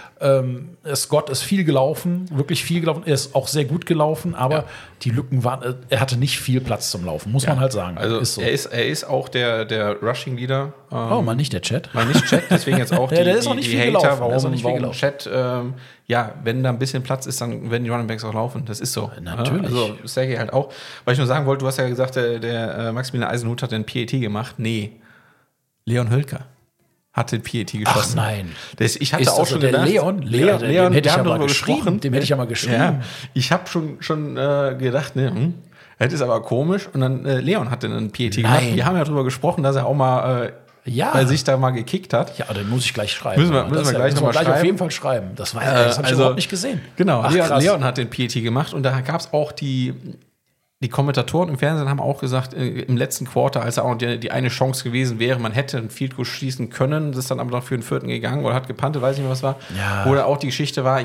Scott ist viel gelaufen, wirklich viel gelaufen. Er ist auch sehr gut gelaufen, aber die Lücken waren, er hatte nicht viel Platz zum Laufen, muss man halt sagen. Also ist so. er ist auch der Rushing Leader. Mal nicht der Chat. Mal nicht Chat, deswegen jetzt auch der ist auch nicht viel Hater, gelaufen. warum Chat, wenn da ein bisschen Platz ist, dann werden die Running Backs auch laufen. Das ist so. Natürlich. Also Sergej halt auch. Weil ich nur sagen wollte, du hast ja gesagt, der Maximilian Eisenhut hat den PAT gemacht. Nee, Leon Hölker hat den PAT geschossen. Ach nein. Ich hatte auch schon der gedacht, Leon, dem hätte ich ja mal gesprochen. Dem hätte ich ja mal geschrieben. Ja, ich habe schon gedacht, das ist aber komisch. Und dann Leon hat dann einen PAT gemacht. Wir haben ja darüber gesprochen, dass er auch mal bei sich da mal gekickt hat. Ja, den muss ich gleich schreiben. Müssen wir gleich nochmal schreiben. Auf jeden Fall schreiben. Das habe ich überhaupt nicht gesehen. Genau, Ach, Leon hat den PAT gemacht und da gab es auch die Kommentatoren im Fernsehen haben auch gesagt, im letzten Quarter, als auch die eine Chance gewesen wäre, man hätte ein Field Goal schießen können, das ist dann aber noch für den vierten gegangen oder hat gepuntet, weiß nicht mehr, was war. Ja. Oder auch die Geschichte war,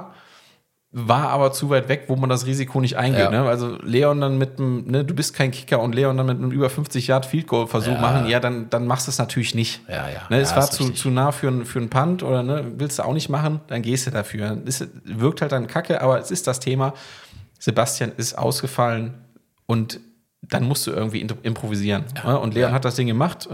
war aber zu weit weg, wo man das Risiko nicht eingeht. Ja. Ne? Also Leon dann mit einem, du bist kein Kicker und Leon dann mit einem über 50 Yard Field Goal Versuch machen, dann machst du es natürlich nicht. Es war zu nah für einen Punt oder willst du auch nicht machen, dann gehst du dafür. Es wirkt halt dann kacke, aber es ist das Thema. Sebastian ist ausgefallen und dann musst du irgendwie improvisieren. Ja. Und Leon hat das Ding gemacht,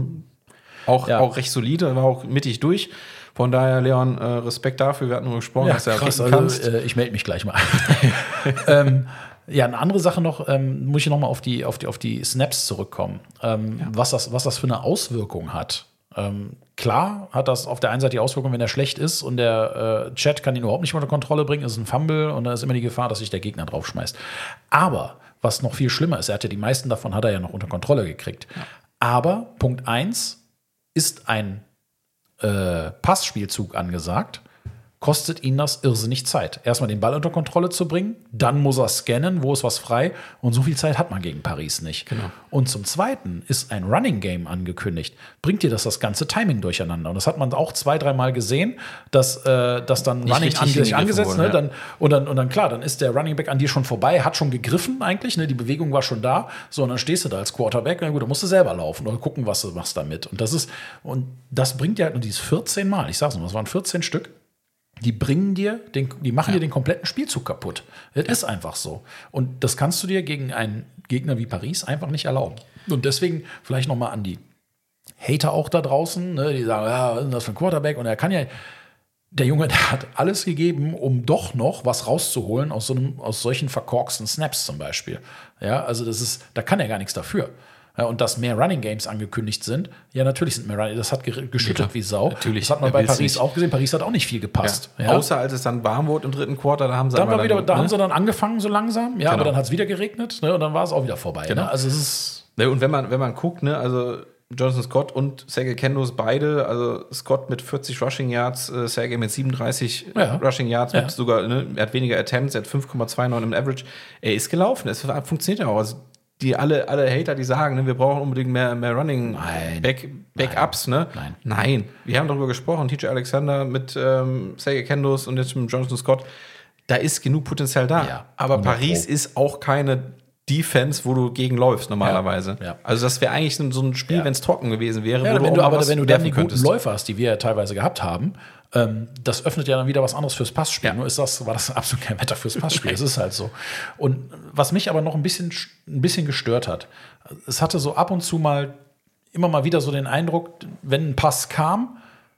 auch recht solide, war auch mittig durch. Von daher, Leon, Respekt dafür, wir hatten nur gesprochen, dass er krass, also, ich melde mich gleich mal. Eine andere Sache noch, muss ich noch mal auf die Snaps zurückkommen. Was das für eine Auswirkung hat. Klar hat das auf der einen Seite die Auswirkung, wenn er schlecht ist und der Chat kann ihn überhaupt nicht unter Kontrolle bringen, ist ein Fumble und da ist immer die Gefahr, dass sich der Gegner draufschmeißt. Aber was noch viel schlimmer ist, die meisten davon hat er ja noch unter Kontrolle gekriegt. Ja. Aber Punkt 1 ist ein Passspielzug angesagt, kostet ihn das irrsinnig Zeit. Erstmal den Ball unter Kontrolle zu bringen, dann muss er scannen, wo ist was frei und so viel Zeit hat man gegen Paris nicht. Genau. Und zum Zweiten ist ein Running Game angekündigt. Bringt dir das ganze Timing durcheinander? Und das hat man auch 2-3 Mal gesehen, dass dann nicht Running an dich angesetzt, wurde, dann klar, dann ist der Running Back an dir schon vorbei, hat schon gegriffen eigentlich, die Bewegung war schon da, so und dann stehst du da als Quarterback, na gut, dann musst du selber laufen oder gucken, was du machst damit. Und das bringt ja halt nur dieses 14 Mal, ich sag's mal, das waren 14 Stück. die bringen dir, die machen dir den kompletten Spielzug kaputt. Das ist einfach so. Und das kannst du dir gegen einen Gegner wie Paris einfach nicht erlauben. Und deswegen vielleicht noch mal an die Hater auch da draußen, ne, die sagen, ja, was ist das für ein Quarterback? Und der Junge, der hat alles gegeben, um doch noch was rauszuholen aus solchen verkorksten Snaps zum Beispiel. Ja, also da kann er gar nichts dafür. Ja, und dass mehr Running Games angekündigt sind, ja, natürlich sind mehr Running, das hat geschüttet wie Sau. Natürlich. Das hat man bei Paris auch gesehen. Paris hat auch nicht viel gepasst. Ja. Ja. Außer als es dann warm wurde im dritten Quarter, da haben sie haben sie dann angefangen so langsam, ja, genau. Aber dann hat es wieder geregnet, ne, und dann war es auch wieder vorbei. Genau. Ne? Also es ist. Ja, und wenn man guckt, ne, also Jonathan Scott und Sergei Kendos beide, also Scott mit 40 Rushing Yards, Sergei mit 37 Rushing Yards, mit sogar, ne, er hat weniger Attempts, er hat 5,29 im Average. Er ist gelaufen, es funktioniert ja auch. Also alle Hater, die sagen, ne, wir brauchen unbedingt mehr Running Backups, ne? Nein. Wir haben darüber gesprochen, TJ Alexander mit Sergei Kendos und jetzt mit Jonathan Scott. Da ist genug Potenzial da. Ja, aber Paris ist auch keine Defense, wo du gegenläufst normalerweise. Ja. Also das wäre eigentlich so ein Spiel, wenn es trocken gewesen wäre. Ja, wenn du dann die guten Läufer hast, die wir ja teilweise gehabt haben, das öffnet ja dann wieder was anderes fürs Passspiel. Nur war das absolut kein Wetter fürs Passspiel. Es ist halt so. Und was mich aber noch ein bisschen gestört hat, es hatte so ab und zu mal immer mal wieder so den Eindruck, wenn ein Pass kam,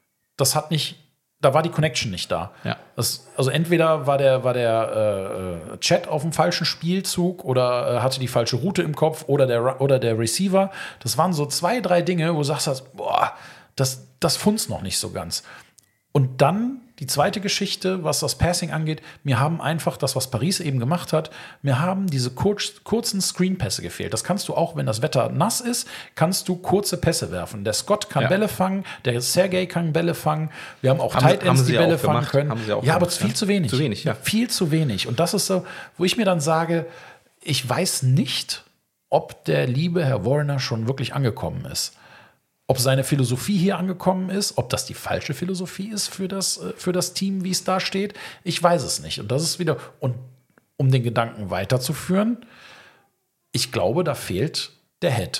da war die Connection nicht da. Ja. Also entweder war der Chat auf dem falschen Spielzug oder hatte die falsche Route im Kopf oder der Receiver. Das waren so 2, 3 Dinge, wo du sagst, boah, das funzt noch nicht so ganz. Und dann die zweite Geschichte, was das Passing angeht, mir haben einfach das, was Paris eben gemacht hat, mir haben diese kurzen Screenpässe gefehlt. Das kannst du auch, wenn das Wetter nass ist, kannst du kurze Pässe werfen. Der Scott kann Bälle fangen, der Sergei kann Bälle fangen. Wir haben auch Tight Ends, die Bälle fangen können. Aber viel zu wenig. Zu wenig, ja. Viel zu wenig. Und das ist so, wo ich mir dann sage, ich weiß nicht, ob der liebe Herr Warner schon wirklich angekommen ist. Ob seine Philosophie hier angekommen ist, ob das die falsche Philosophie ist für das Team, wie es da steht, ich weiß es nicht. Und das ist wieder, und um den Gedanken weiterzuführen, ich glaube, da fehlt der Head.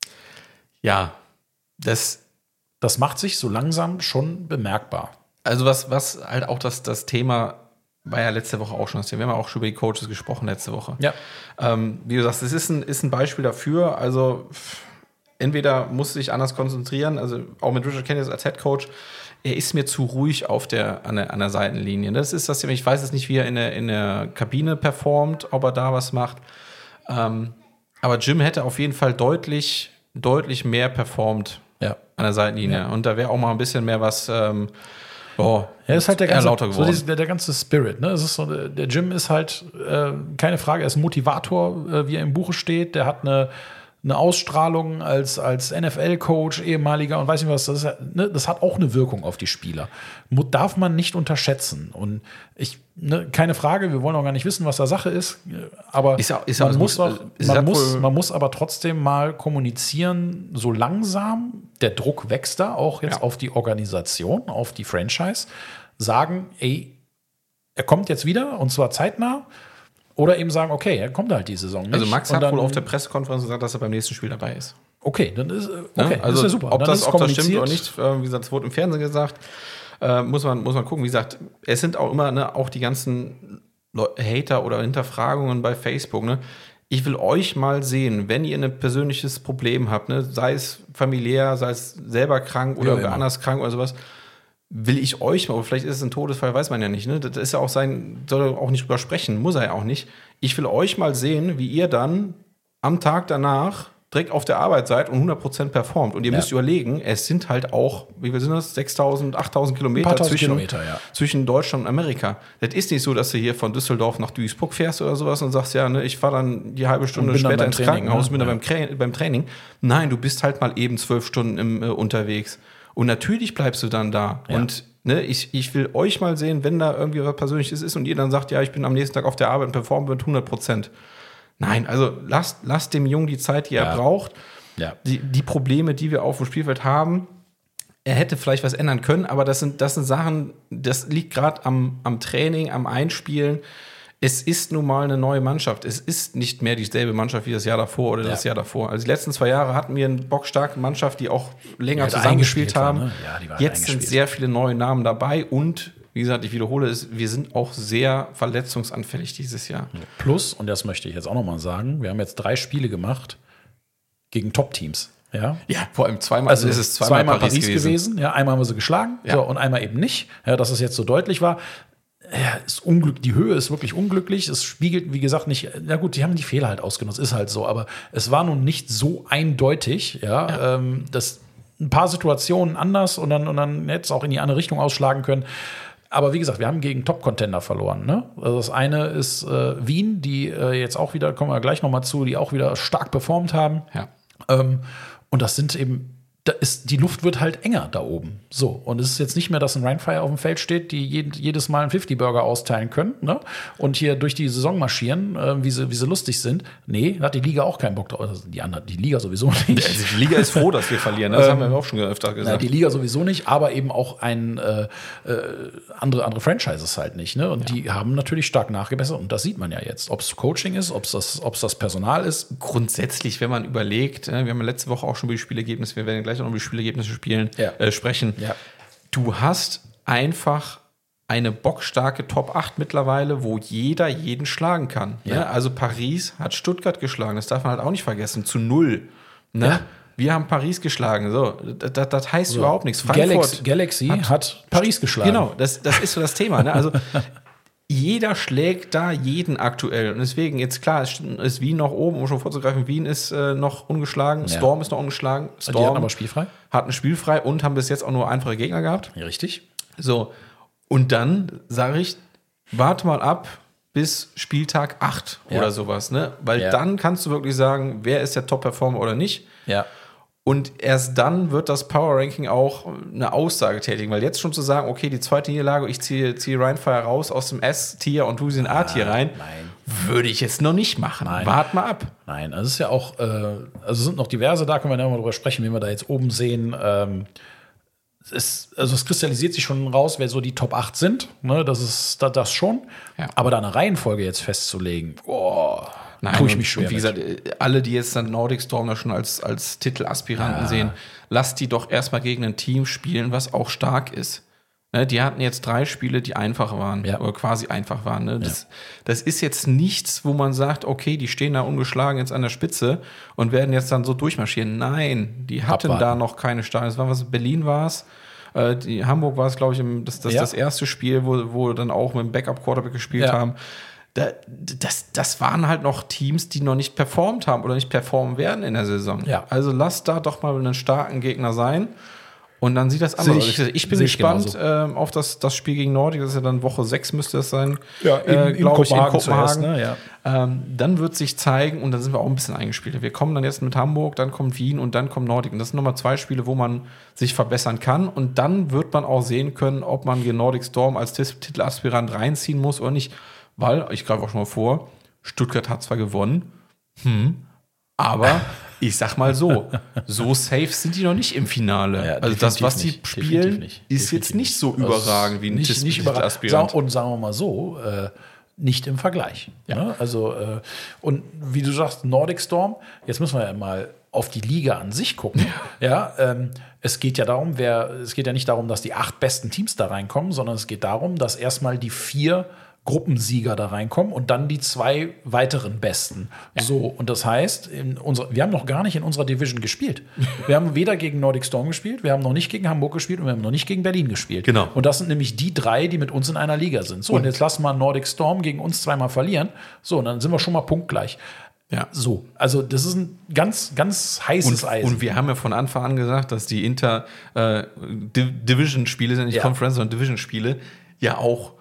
Ja, das macht sich so langsam schon bemerkbar. Also was halt auch das Thema war ja letzte Woche auch schon. Wir haben ja auch schon über die Coaches gesprochen letzte Woche. Ja. Wie du sagst, es ist ein Beispiel dafür, also entweder muss sich anders konzentrieren, also auch mit Richard Kenyon als Head Coach, er ist mir zu ruhig an der Seitenlinie. Das ist das, ich weiß es nicht, wie er in der Kabine performt, ob er da was macht. Aber Jim hätte auf jeden Fall deutlich mehr performt an der Seitenlinie. Ja. Und da wäre auch mal ein bisschen mehr was ist halt der ganze Spirit. Ne? Es ist so, der Jim ist halt, keine Frage, er ist ein Motivator, wie er im Buche steht. Der hat eine Ausstrahlung als NFL-Coach, ehemaliger und weiß nicht was, das hat auch eine Wirkung auf die Spieler. Darf man nicht unterschätzen. Und keine Frage, wir wollen auch gar nicht wissen, was da Sache ist, aber man muss aber trotzdem mal kommunizieren, so langsam, der Druck wächst da auch jetzt auf die Organisation, auf die Franchise, sagen, ey, er kommt jetzt wieder und zwar zeitnah. Oder eben sagen, okay, er kommt halt die Saison nicht. Also Max hat wohl auf der Pressekonferenz gesagt, dass er beim nächsten Spiel dabei ist. Okay, dann ist also ist ja super. Ob das stimmt oder nicht, wie gesagt, es wurde im Fernsehen gesagt, muss man gucken. Wie gesagt, es sind auch immer auch die ganzen Hater oder Hinterfragungen bei Facebook. Ne? Ich will euch mal sehen, wenn ihr ein persönliches Problem habt, ne? Sei es familiär, sei es selber krank oder anders krank oder sowas, will ich euch mal, oder vielleicht ist es ein Todesfall, weiß man ja nicht, ne? Das ist ja auch soll er auch nicht drüber sprechen, muss er ja auch nicht. Ich will euch mal sehen, wie ihr dann am Tag danach direkt auf der Arbeit seid und 100% performt. Und ihr müsst überlegen, es sind halt auch, wie viel sind das? 6.000, 8.000 Kilometer zwischen Deutschland und Amerika. Das ist nicht so, dass du hier von Düsseldorf nach Duisburg fährst oder sowas und sagst, ja, ne, ich fahre dann die halbe Stunde später ins Krankenhaus, bin dann beim Training. Nein, du bist halt mal eben 12 Stunden unterwegs. Und natürlich bleibst du dann da. Ja. Und ich will euch mal sehen, wenn da irgendwie was Persönliches ist und ihr dann sagt, ja, ich bin am nächsten Tag auf der Arbeit und performe mit 100%. Nein, also lasst dem Jungen die Zeit, die er braucht. Ja. Die Probleme, die wir auf dem Spielfeld haben, er hätte vielleicht was ändern können, aber das sind Sachen, das liegt gerade am Training, am Einspielen. Es ist nun mal eine neue Mannschaft. Es ist nicht mehr dieselbe Mannschaft wie das Jahr davor oder das Jahr davor. Also die letzten 2 Jahre hatten wir eine bockstarke Mannschaft, die auch länger zusammengespielt haben. Ne? Ja, jetzt sind sehr viele neue Namen dabei und wie gesagt, ich wiederhole es, wir sind auch sehr verletzungsanfällig dieses Jahr. Plus, und das möchte ich jetzt auch nochmal sagen, wir haben jetzt 3 Spiele gemacht gegen Top-Teams. Ja, vor allem zweimal ist es zweimal Paris gewesen. Ja, einmal haben wir sie geschlagen und einmal eben nicht. Ja, dass es jetzt so deutlich war. Ja, ist die Höhe ist wirklich unglücklich. Es spiegelt, wie gesagt, nicht. Na gut, die haben die Fehler halt ausgenutzt, ist halt so. Aber es war nun nicht so eindeutig, dass ein paar Situationen anders und dann hätte es auch in die andere Richtung ausschlagen können. Aber wie gesagt, wir haben gegen Top-Contender verloren. Ne? Also das eine ist Wien, die jetzt auch wieder, kommen wir gleich nochmal zu, die auch wieder stark performt haben. Ja. Und das sind eben, die Luft wird halt enger da oben. So, und es ist jetzt nicht mehr, dass ein Rheinfire auf dem Feld steht, die jedes Mal einen 50-Burger austeilen können, ne? Und hier durch die Saison marschieren, wie sie lustig sind. Nee, da hat die Liga auch keinen Bock drauf. Also die Liga sowieso nicht. Also die Liga ist froh, dass wir verlieren. Das haben wir auch schon öfter gesagt. Die Liga sowieso nicht, aber eben auch andere Franchises halt nicht. Ne? Und die haben natürlich stark nachgebessert. Und das sieht man ja jetzt. Ob es Coaching ist, ob es das Personal ist. Grundsätzlich, wenn man überlegt, wir haben ja letzte Woche auch schon über die Spielergebnisse, wir werden gleich noch über die Spielergebnisse sprechen. Ja. Du hast einfach eine bockstarke Top 8 mittlerweile, wo jeder jeden schlagen kann. Ja. Ne? Also Paris hat Stuttgart geschlagen, das darf man halt auch nicht vergessen, zu 0. Ne? Ja. Wir haben Paris geschlagen. So, das heißt überhaupt nichts. Frankfurt Galaxy hat Paris geschlagen. Genau, das ist so das Thema. Ne? Also jeder schlägt da jeden aktuell. Und deswegen, jetzt klar, ist Wien noch oben, um schon vorzugreifen, Wien ist noch ungeschlagen, Storm ist noch ungeschlagen. Storm die hatten aber spielfrei. Hatten spielfrei und haben bis jetzt auch nur einfache Gegner gehabt. Ja, richtig. So, und dann sage ich, warte mal ab bis Spieltag 8 oder sowas. Ne? Weil dann kannst du wirklich sagen, wer ist der Top-Performer oder nicht. Ja. Und erst dann wird das Power-Ranking auch eine Aussage tätigen. Weil jetzt schon zu sagen, okay, die zweite Niederlage, ich ziehe Rheinfire raus aus dem S-Tier und du sie in A-Tier rein, würde ich jetzt noch nicht machen. Wart mal ab. Nein, also es ist ja auch, also sind noch diverse, da können wir ja mal drüber sprechen, wie wir da jetzt oben sehen. Es kristallisiert sich schon raus, wer so die Top 8 sind. Ne, das ist das schon. Ja. Aber da eine Reihenfolge jetzt festzulegen, tue ich mich schwer. Wie gesagt, alle, die jetzt dann Nordic Storm da schon als Titelaspiranten sehen, lasst die doch erstmal gegen ein Team spielen, was auch stark ist. Ne, die hatten jetzt 3 Spiele, die einfach waren, oder quasi einfach waren. Ne? Das ist jetzt nichts, wo man sagt, okay, die stehen da ungeschlagen jetzt an der Spitze und werden jetzt dann so durchmarschieren. Nein, die hatten da noch keine Starke. Berlin war es. Hamburg war es, glaube ich, das erste Spiel, wo dann auch mit dem Backup-Quarterback gespielt haben. Das waren halt noch Teams, die noch nicht performt haben oder nicht performen werden in der Saison. Ja. Also lasst da doch mal einen starken Gegner sein. Und dann sieht das anders aus. Ich bin gespannt auf das Spiel gegen Nordic. Das ist ja dann Woche 6 müsste das sein. Ja, in Kopenhagen. Zuerst, ne? Dann wird sich zeigen, und dann sind wir auch ein bisschen eingespielt. Wir kommen dann jetzt mit Hamburg, dann kommt Wien und dann kommt Nordic. Und das sind nochmal 2 Spiele, wo man sich verbessern kann. Und dann wird man auch sehen können, ob man den Nordic Storm als Titelaspirant reinziehen muss oder nicht. Weil, ich greife auch schon mal vor, Stuttgart hat zwar gewonnen, aber ich sag mal so safe sind die noch nicht im Finale. Ja, also das, was die spielen, ist jetzt nicht so überragend wie ein Titelaspirant. Und sagen wir mal so, nicht im Vergleich. Ja. Ne? Also, und wie du sagst, Nordic Storm, jetzt müssen wir ja mal auf die Liga an sich gucken. Es geht ja nicht darum, dass die 8 besten Teams da reinkommen, sondern es geht darum, dass erstmal die 4 Gruppensieger da reinkommen und dann die 2 weiteren Besten. So, und das heißt, wir haben noch gar nicht in unserer Division gespielt. Wir haben weder gegen Nordic Storm gespielt, wir haben noch nicht gegen Hamburg gespielt und wir haben noch nicht gegen Berlin gespielt. Genau. Und das sind nämlich die 3, die mit uns in einer Liga sind. So, und jetzt lassen wir Nordic Storm gegen uns 2-mal verlieren. So, und dann sind wir schon mal punktgleich. Ja. So, also das ist ein ganz, ganz heißes Eisen. Und wir haben ja von Anfang an gesagt, dass die Division-Spiele sind, nicht Conference, sondern Division-Spiele, ja auch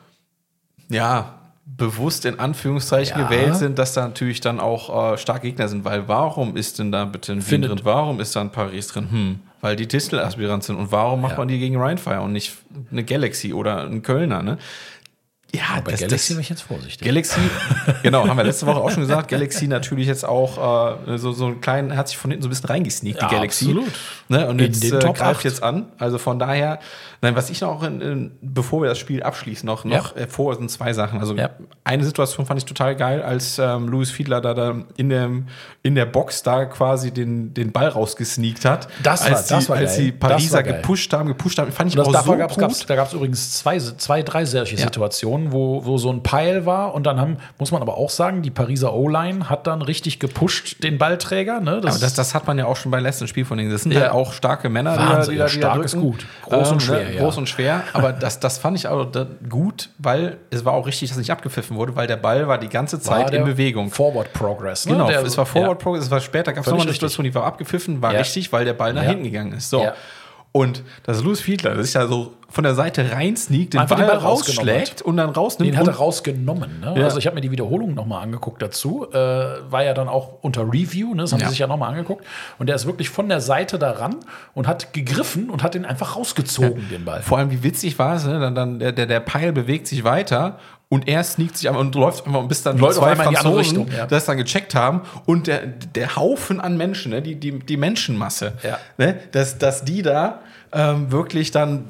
bewusst in Anführungszeichen gewählt sind, dass da natürlich dann auch starke Gegner sind. Weil warum ist denn da bitte ein Wien drin? Warum ist da ein Paris drin? Weil die Titelaspiranten sind. Und warum macht man die gegen Rheinfire und nicht eine Galaxy oder ein Kölner? Ne? Ja, bei Galaxy bin ich jetzt vorsichtig. Galaxy, genau, haben wir letzte Woche auch schon gesagt. Galaxy natürlich jetzt auch so einen kleinen, hat sich von hinten so ein bisschen reingesneakt, die Galaxy. Absolut. Ne? Und In jetzt den Top greift 8. jetzt an. Also von daher, nein, was ich noch, bevor wir das Spiel abschließen, noch vor sind 2 Sachen. Also eine Situation fand ich total geil, als Louis Fiedler da in der Box da quasi den Ball rausgesneakt hat. Das war als geil. die Pariser Das war gepusht haben, fand ich Und auch so gut. Da gab es übrigens 3 solche Situationen, wo so ein Pile war und dann muss man aber auch sagen, die Pariser O-Line hat dann richtig gepusht, den Ballträger. Ne? Aber das hat man ja auch schon beim letzten Spiel von denen. Das sind halt auch starke Männer, Wahnsinn, die da stark ist gut. Groß und schwer. Groß und schwer. Aber das fand ich auch gut, weil es war auch richtig, dass nicht abgepfiffen wurde, weil der Ball war die ganze Zeit in Bewegung. Forward Progress. Ne? Genau, es war Forward Progress. Es war später, gab es nochmal eine Situation, die war abgepfiffen, war richtig, weil der Ball nach hinten gegangen ist. So. Ja. Und das Louis Fiedler, das ist ja so von der Seite rein sneakt, den Ball rausschlägt und dann rausnimmt. Den hat er rausgenommen. Ne? Ja. Also ich habe mir die Wiederholung nochmal angeguckt dazu. War ja dann auch unter Review, ne? Das haben sie sich ja nochmal angeguckt. Und der ist wirklich von der Seite da ran und hat gegriffen und hat den einfach rausgezogen, den Ball. Vor allem, wie witzig war es, ne? Dann der Pile bewegt sich weiter und er sneakt sich einfach und läuft einfach, bis dann Leute 2 Franzosen Richtung, das dann gecheckt haben und der Haufen an Menschen, ne? die Menschenmasse, ne? dass die da wirklich dann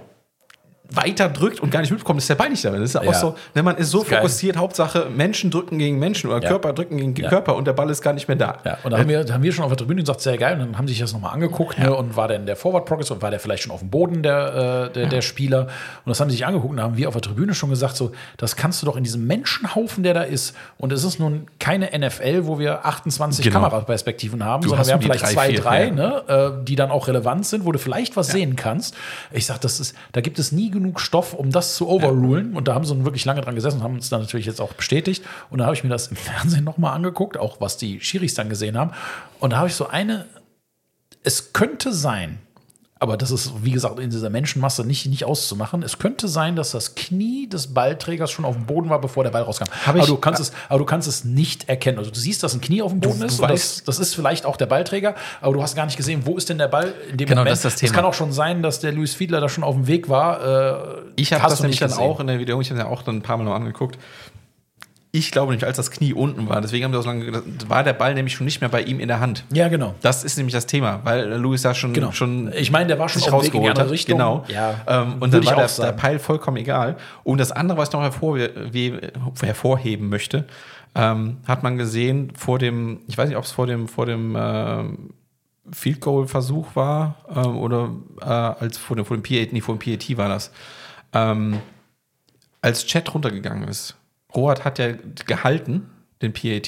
weiter drückt und gar nicht mitbekommt, ist der Ball nicht da. Das ist auch so, ne, man ist so fokussiert, Hauptsache Menschen drücken gegen Menschen oder Körper drücken gegen Körper und der Ball ist gar nicht mehr da. Ja, und da haben wir schon auf der Tribüne gesagt, sehr geil, und dann haben sich das nochmal angeguckt, ne, und war denn der Forward Progress und war der vielleicht schon auf dem Boden der Spieler, und das haben sie sich angeguckt und da haben wir auf der Tribüne schon gesagt, so, das kannst du doch in diesem Menschenhaufen, der da ist, und es ist nun keine NFL, wo wir 28 Kameraperspektiven haben, sondern wir haben vielleicht 2, 3, ne, die dann auch relevant sind, wo du vielleicht was sehen kannst. Ich sag, da gibt es nie genug Stoff, um das zu overrulen. Und da haben sie wirklich lange dran gesessen und haben uns dann natürlich jetzt auch bestätigt. Und da habe ich mir das im Fernsehen nochmal angeguckt, auch was die Schiris dann gesehen haben. Und da habe ich so es könnte sein, aber das ist, wie gesagt, in dieser Menschenmasse nicht auszumachen. Es könnte sein, dass das Knie des Ballträgers schon auf dem Boden war, bevor der Ball rauskam. Aber du kannst es nicht erkennen. Also du siehst, dass ein Knie auf dem Boden ist. Und das ist vielleicht auch der Ballträger, aber du hast gar nicht gesehen, wo ist denn der Ball in dem Moment. Das ist das Thema. Es kann auch schon sein, dass der Louis Fiedler da schon auf dem Weg war. Ich habe das nämlich dann auch in der Wiederholung, ich habe es ja auch dann ein paar Mal noch angeguckt. Ich glaube nicht, als das Knie unten war. Deswegen haben wir so lange gedacht, war der Ball nämlich schon nicht mehr bei ihm in der Hand. Ja, genau. Das ist nämlich das Thema, weil Louis da schon. Ich meine, der war schon auf dem Weg in die andere Richtung. Genau. Ja, und dann war der Pfeil vollkommen egal. Und das andere, was ich noch hervorheben möchte, hat man gesehen vor dem, ich weiß nicht, ob es vor dem Field Goal Versuch war oder als vor dem PAT war das. Als Chet runtergegangen ist. Rohat hat ja gehalten, den PAT,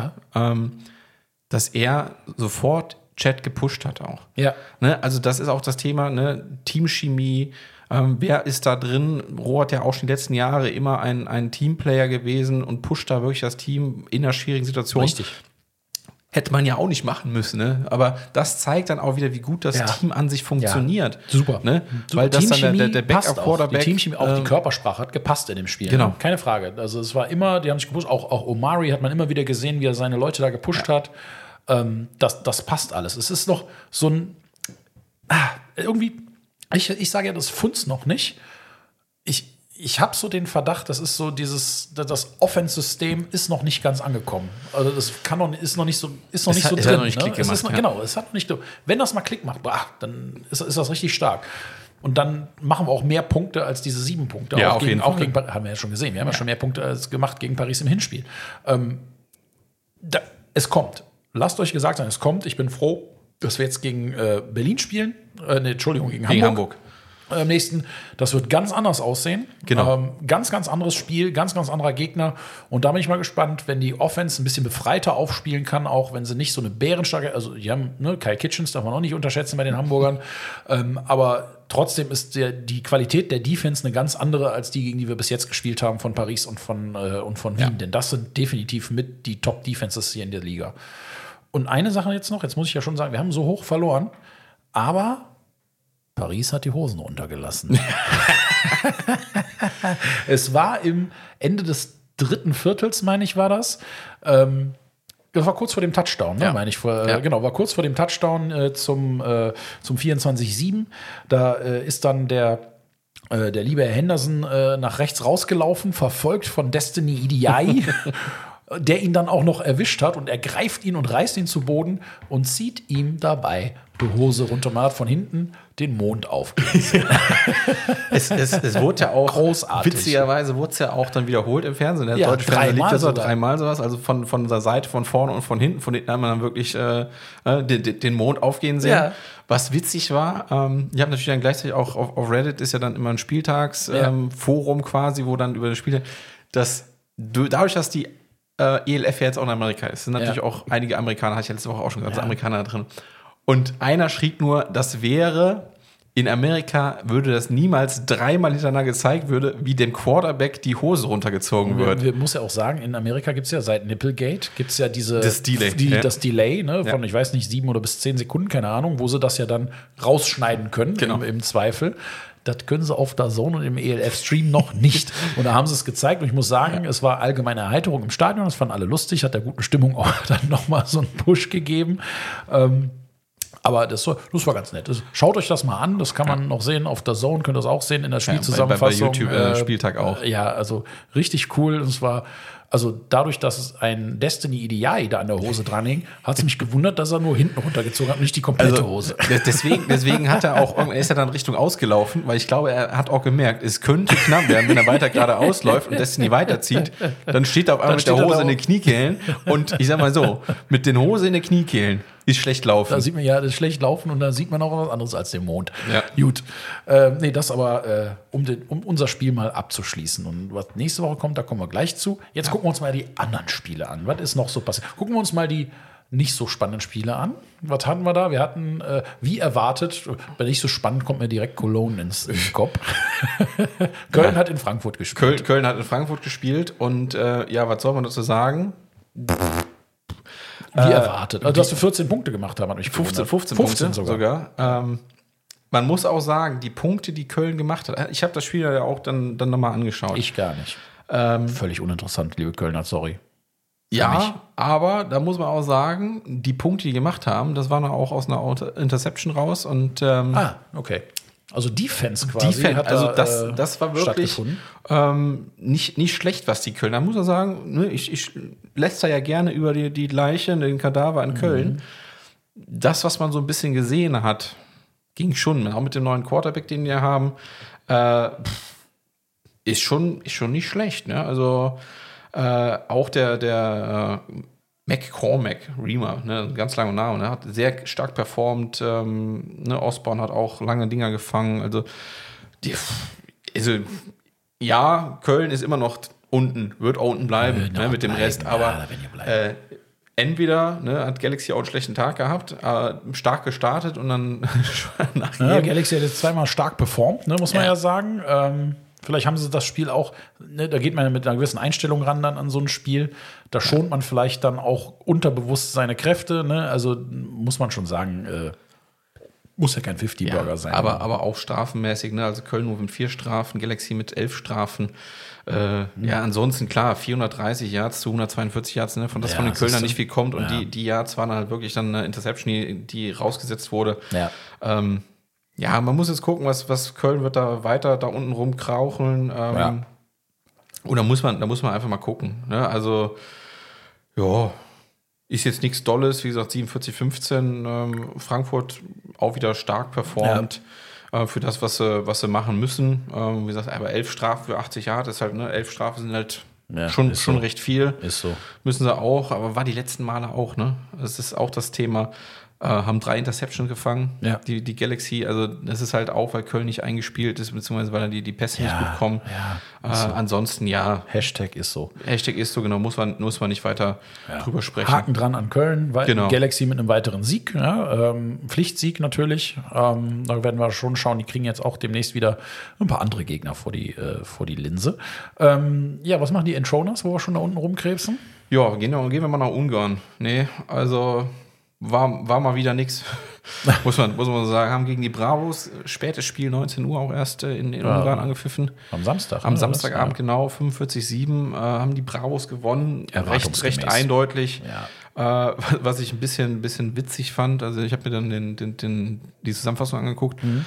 dass er sofort Chat gepusht hat auch. Ja. Ne? Also das ist auch das Thema, ne? Teamchemie, wer ist da drin? Rohat ja auch schon die letzten Jahre immer ein Teamplayer gewesen und pusht da wirklich das Team in einer schwierigen Situation. Richtig. Hätte man ja auch nicht machen müssen, ne? Aber das zeigt dann auch wieder, wie gut das Team an sich funktioniert. Ja. Super. Ne? Weil das dann der Backup-Quarterback. Die Teamchemie, auch die Körpersprache hat gepasst in dem Spiel. Genau. Ne? Keine Frage. Also es war immer, die haben sich gepusht. Auch Omari hat man immer wieder gesehen, wie er seine Leute da gepusht hat. Das passt alles. Es ist noch so ein irgendwie, ich sage ja, das funzt noch nicht. Ich habe so den Verdacht, das ist so das Offense-System ist noch nicht ganz angekommen. Also das ist noch nicht so drin. Es hat noch nicht Klick gemacht. Genau, es hat noch nicht. Wenn das mal Klick macht, dann ist das richtig stark. Und dann machen wir auch mehr Punkte als diese 7 Punkte. Ja, auf jeden Fall. Haben wir ja schon gesehen. Wir haben ja schon mehr Punkte gemacht gegen Paris im Hinspiel. Es kommt. Lasst euch gesagt sein, es kommt. Ich bin froh, dass wir jetzt gegen Berlin spielen. Gegen Hamburg. Im nächsten, das wird ganz anders aussehen. Genau. Ganz, ganz anderes Spiel, ganz, ganz anderer Gegner. Und da bin ich mal gespannt, wenn die Offense ein bisschen befreiter aufspielen kann, auch wenn sie nicht so eine bärenstarke, also die haben, Kyle Kitchens darf man auch nicht unterschätzen bei den Hamburgern. Aber trotzdem ist die Qualität der Defense eine ganz andere als die, gegen die wir bis jetzt gespielt haben von Paris und von Wien. Ja. Denn das sind definitiv mit die Top-Defenses hier in der Liga. Und eine Sache jetzt muss ich ja schon sagen, wir haben so hoch verloren, aber Paris hat die Hosen runtergelassen. Es war im Ende des 3. Viertels, meine ich, war das. Das war kurz vor dem Touchdown, meine ich. Genau, war kurz vor dem Touchdown zum 24-7. Da ist dann der der liebe Herr Henderson nach rechts rausgelaufen, verfolgt von Destiny Idiai, der ihn dann auch noch erwischt hat und er greift ihn und reißt ihn zu Boden und zieht ihm dabei die Hose runter. Man hat von hinten den Mond aufgelesen. Es wurde ja auch, großartig. Witzigerweise wurde es ja auch dann wiederholt im Fernsehen. Der Ja, deutsche Fernsehen liebt ja so sogar. dreimal sowas, also von der Seite, von vorne und von hinten. Von hinten haben wir dann wirklich den Mond aufgehen sehen. Ja. Was witzig war, ich habe natürlich dann gleichzeitig auch auf Reddit ist ja dann immer ein Spieltagsforum quasi, wo dann über das Spiel, dadurch, dass die ELF ja jetzt auch in Amerika ist, sind natürlich auch einige Amerikaner, hatte ich ja letzte Woche auch schon gesagt, Amerikaner da drin. Und einer schrieb nur, das wäre in Amerika, würde das niemals dreimal hintereinander gezeigt würde, wie dem Quarterback die Hose runtergezogen wird. Wir muss ja auch sagen, in Amerika gibt es ja seit Nipplegate, gibt es ja Das Delay. das Delay, ne, von, ich weiß nicht, 7 oder bis 10 Sekunden, keine Ahnung, wo sie das ja dann rausschneiden können, im Zweifel. Das können sie auf DAZN und im ELF-Stream noch nicht. Und da haben sie es gezeigt. Und ich muss sagen, es war allgemeine Erheiterung im Stadion. Das fanden alle lustig, hat der guten Stimmung auch dann nochmal so einen Push gegeben. Aber das war ganz nett. Schaut euch das mal an. Das kann man noch sehen auf DAZN. Könnt ihr das auch sehen in der Spielzusammenfassung. Bei YouTube Spieltag auch. Ja, also richtig cool. Und es war, also dadurch, dass es ein Destiny Idiai da an der Hose dran hing, hat es mich gewundert, dass er nur hinten runtergezogen hat und nicht die komplette Hose. Deswegen hat er auch, er ist ja dann Richtung ausgelaufen, weil ich glaube, er hat auch gemerkt, es könnte knapp werden, wenn er weiter geradeaus läuft und Destiny weiterzieht, dann steht er auf einmal mit der Hose in den Kniekehlen und ich sag mal so, mit den Hose in den Kniekehlen ist schlecht laufen. Da sieht man ja, das ist schlecht laufen und da sieht man auch was anderes als den Mond. Ja. Gut. Das aber, um unser Spiel mal abzuschließen. Und was nächste Woche kommt, da kommen wir gleich zu. Jetzt gucken wir uns mal die anderen Spiele an. Was ist noch so passiert? Gucken wir uns mal die nicht so spannenden Spiele an. Was hatten wir da? Wir hatten, wie erwartet, bei nicht so spannend kommt mir direkt Cologne in den Kopf. Köln hat in Frankfurt gespielt. Köln hat in Frankfurt gespielt und was soll man dazu sagen? Wie erwartet. Also, dass wir 14 Punkte gemacht haben, hat mich 15 Punkte sogar. Man muss auch sagen, die Punkte, die Köln gemacht hat, ich habe das Spiel ja auch dann nochmal angeschaut. Ich gar nicht. Völlig uninteressant, liebe Kölner, sorry. Ja, aber da muss man auch sagen, die Punkte, die gemacht haben, das waren auch aus einer Interception raus und okay. Also Defense quasi. Das war wirklich nicht schlecht, was die Kölner. Da muss man sagen, ne, ich läster ja gerne über die Leiche, den Kadaver in Köln. Das, was man so ein bisschen gesehen hat, ging schon. Auch mit dem neuen Quarterback, den wir haben, ist schon nicht schlecht. Ne? Also auch der McCormack, Reamer, ne, ganz lange Name, ne, hat sehr stark performt. Osborne hat auch lange Dinger gefangen. Also, Köln ist immer noch unten, wird auch unten bleiben mit dem Rest. Aber entweder hat Galaxy auch einen schlechten Tag gehabt, stark gestartet und dann nachher. Galaxy hat jetzt zweimal stark performt, muss man ja sagen. Vielleicht haben sie das Spiel auch, da geht man mit einer gewissen Einstellung ran dann an so ein Spiel. Da schont man vielleicht dann auch unterbewusst seine Kräfte. Ne? Also muss man schon sagen, muss ja kein 50-Burger sein. Aber auch strafenmäßig. Ne? Also Köln nur mit 4 Strafen, Galaxy mit 11 Strafen. Ansonsten klar, 430 Yards zu 142 Yards, ne? Von den Kölnern nicht viel kommt. Und die Yards waren halt wirklich dann eine Interception, die rausgesetzt wurde. Ja. Man muss jetzt gucken, was Köln wird da weiter da unten rumkraucheln. Und da muss man einfach mal gucken. Ne? Also, ist jetzt nichts Dolles. Wie gesagt, 47-15. Frankfurt auch wieder stark performt für das, was sie machen müssen. Wie gesagt, aber 11 Strafen für 80 Jahre ist halt, 11 Strafen sind halt schon recht viel. Ist so. Müssen sie auch, aber war die letzten Male auch, ne? Das ist auch das Thema. Haben 3 Interceptions gefangen, die Galaxy. Also das ist halt auch, weil Köln nicht eingespielt ist, beziehungsweise weil die Pässe nicht gut kommen. So. Ansonsten Hashtag ist so. Hashtag ist so, genau, muss man nicht weiter drüber sprechen. Haken dran an Köln, weil Galaxy mit einem weiteren Sieg, Pflichtsieg natürlich. Da werden wir schon schauen, die kriegen jetzt auch demnächst wieder ein paar andere Gegner vor die Linse. Was machen die Entroners, wo wir schon da unten rumkrebsen? Ja, gehen wir mal nach Ungarn. Nee, also war mal wieder nix. muss man sagen. Haben gegen die Bravos spätes Spiel, 19 Uhr auch erst in Ungarn angepfiffen. Am Samstag. Am Samstagabend, genau, 45-7 haben die Bravos gewonnen. Recht eindeutig. Ja. Was ich ein bisschen witzig fand, also ich habe mir dann die Zusammenfassung angeguckt.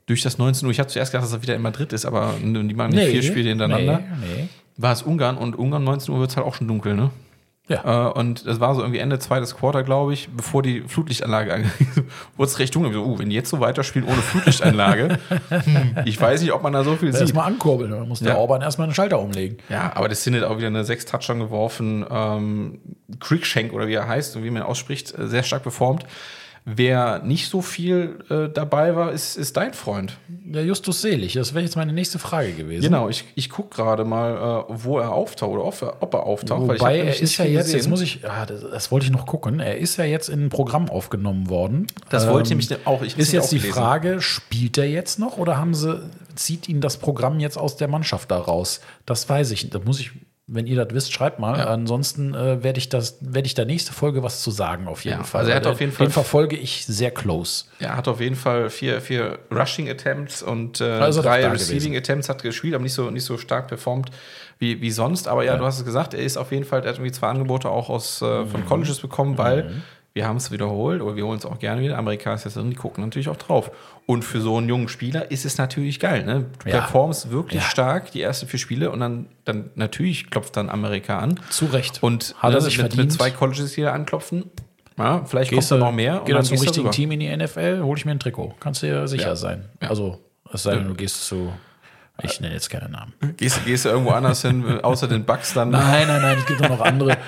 durch das 19 Uhr, ich hatte zuerst gedacht, dass er wieder in Madrid ist, aber die machen nicht 4 Spiele hintereinander. Nee. War es Ungarn und Ungarn 19 Uhr wird es halt auch schon dunkel, ne? Ja. Und das war so irgendwie Ende zweites Quarter, glaube ich, bevor die Flutlichtanlage anging. Wurde es recht dunkel. So, wenn die jetzt so weiterspielen ohne Flutlichtanlage, ich weiß nicht, ob man da so viel sieht. Erstmal ankurbeln, dann muss der Orban erstmal einen Schalter umlegen. Ja, aber das sind auch wieder eine 6 Touchdown geworfen. Cruikshank oder wie er heißt und wie man ihn ausspricht, sehr stark performt. Wer nicht so viel dabei war, ist dein Freund. Der Justus Selig, das wäre jetzt meine nächste Frage gewesen. Genau, ich gucke gerade mal, wo er auftaucht oder ob er auftaucht. Wobei er ist ja jetzt muss ich, das wollte ich noch gucken, er ist ja jetzt in ein Programm aufgenommen worden. Das wollte ich mich auch. Ist jetzt die Frage, spielt er jetzt noch oder zieht ihn das Programm jetzt aus der Mannschaft da raus? Das weiß ich, da muss ich. Wenn ihr das wisst, schreibt mal. Ja. Ansonsten werde ich da nächste Folge was zu sagen, auf jeden Fall. Also er hat auf jeden Fall. Den verfolge ich sehr close. Er hat auf jeden Fall 4 Rushing Attempts und 3 Receiving Attempts hat gespielt, aber nicht so stark performt wie sonst. Aber ja, du hast es gesagt, er ist auf jeden Fall, er hat irgendwie 2 Angebote auch von Colleges bekommen, weil wir haben es wiederholt, oder wir holen es auch gerne wieder. Amerikaner ist jetzt drin, die gucken natürlich auch drauf. Und für so einen jungen Spieler ist es natürlich geil. Ne? Du performst wirklich stark die ersten 4 Spiele und dann natürlich klopft dann Amerika an. Zu Recht. Und hat er sich mit 2 Colleges hier anklopfen, ja, vielleicht kommt noch mehr. Geh dann zum richtigen Team in die NFL, hol ich mir ein Trikot. Kannst du dir sicher sein. Ja. Also, es sei denn, du gehst zu... Ich nenne jetzt keinen Namen. Gehst du irgendwo anders hin, außer den Bucks dann? Nein, es gibt auch noch andere.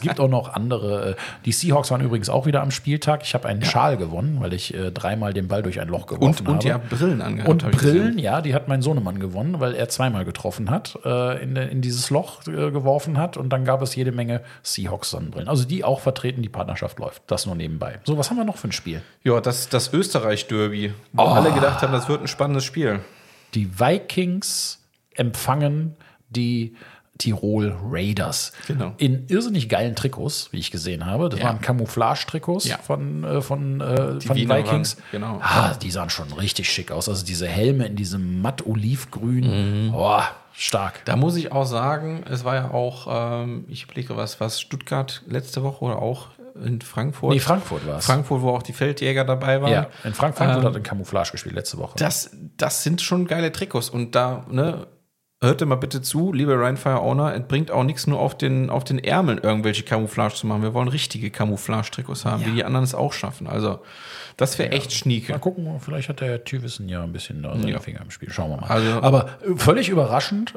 Die Seahawks waren übrigens auch wieder am Spieltag. Ich habe einen Schal gewonnen, weil ich 3-mal den Ball durch ein Loch geworfen habe. Und die haben Brillen angehabt. Und Brillen, ja, die hat mein Sohnemann gewonnen, weil er 2-mal getroffen hat, in dieses Loch geworfen hat. Und dann gab es jede Menge Seahawks-Sonnenbrillen. Also die auch vertreten, die Partnerschaft läuft. Das nur nebenbei. So, was haben wir noch für ein Spiel? Ja, das Österreich-Derby, wo alle gedacht haben, das wird ein spannendes Spiel. Die Vikings empfangen die Tirol Raiders. Genau. In irrsinnig geilen Trikots, wie ich gesehen habe. Das waren Camouflage-Trikots von Vikings. Genau. Die sahen schon richtig schick aus. Also diese Helme in diesem matt-olivgrün. Stark. Da muss ich auch sagen, es war ja auch, ich blicke was Stuttgart letzte Woche oder auch in Frankfurt. Nee, Frankfurt war es. Frankfurt, wo auch die Feldjäger dabei waren. Ja, in Frankfurt hat in Camouflage gespielt letzte Woche. Das sind schon geile Trikots. Und da, hört mal bitte zu, liebe Rheinfire Owner, es bringt auch nichts nur auf den Ärmeln irgendwelche Camouflage zu machen. Wir wollen richtige Camouflage-Trikots haben, wie die anderen es auch schaffen. Also, das wäre echt schnieke. Mal gucken, vielleicht hat der Tüwissen ja ein bisschen da seine Finger im Spiel. Schauen wir mal. Also, aber völlig überraschend,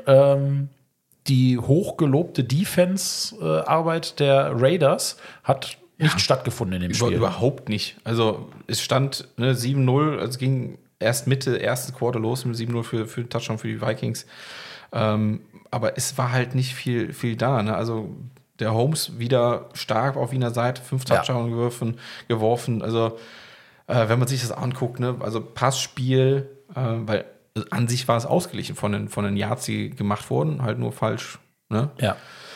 die hochgelobte Defense-Arbeit der Raiders hat nicht stattgefunden in dem Spiel. Überhaupt nicht. Also es stand 7-0, also es ging erst Mitte ersten Quarter los mit 7-0 für den Touchdown für die Vikings. Aber es war halt nicht viel da. Ne? Also der Holmes wieder stark auf Wiener Seite, 5 Touchdown geworfen. Also wenn man sich das anguckt, also Passspiel, weil an sich war es ausgeglichen von den Yards, die gemacht wurden, halt nur falsch. Ne? Ja.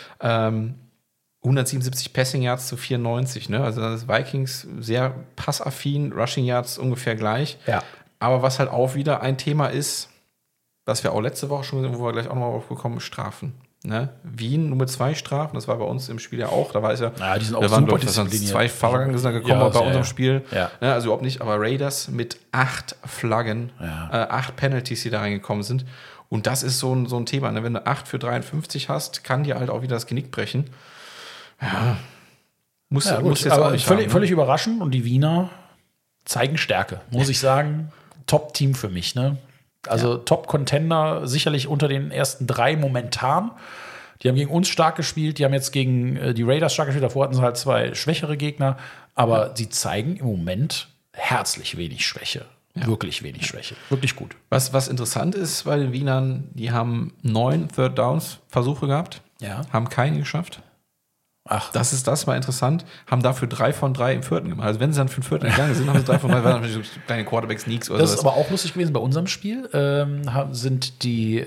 177 Passing Yards zu 94, ne? Also das Vikings sehr passaffin, Rushing Yards ungefähr gleich. Ja. Aber was halt auch wieder ein Thema ist, was wir auch letzte Woche schon gesehen, wo wir gleich auch nochmal aufgekommen, Strafen. Ne? Wien nur mit 2 Strafen, das war bei uns im Spiel ja auch. Da war es ja, die sind auch da waren super diszipliniert. 2 Flaggen sind da gekommen bei unserem Spiel. Ja. Ne? Also überhaupt nicht, aber Raiders mit 8 Flaggen, 8 Penalties, die da reingekommen sind. Und das ist so ein Thema. Ne? Wenn du 8 für 53 hast, kann dir halt auch wieder das Genick brechen. Ja. Muss jetzt aber auch nicht völlig überraschend. Und die Wiener zeigen Stärke, muss ich sagen. Top-Team für mich, ne? Also Top-Contender, sicherlich unter den ersten 3 momentan. Die haben gegen uns stark gespielt, die haben jetzt gegen die Raiders stark gespielt, davor hatten sie halt 2 schwächere Gegner, aber sie zeigen im Moment herzlich wenig Schwäche. Ja. Wirklich wenig Schwäche. Wirklich gut. Was interessant ist bei den Wienern, die haben 9 Third-Downs-Versuche gehabt, haben keinen geschafft. Ach. Das war interessant. Haben dafür 3 von 3 im 4. gemacht. Also wenn sie dann für den 4. gegangen sind, haben sie 3 von 3, waren natürlich so kleine Quarterback-Sneaks oder so. Das ist aber auch lustig gewesen bei unserem Spiel. Sind die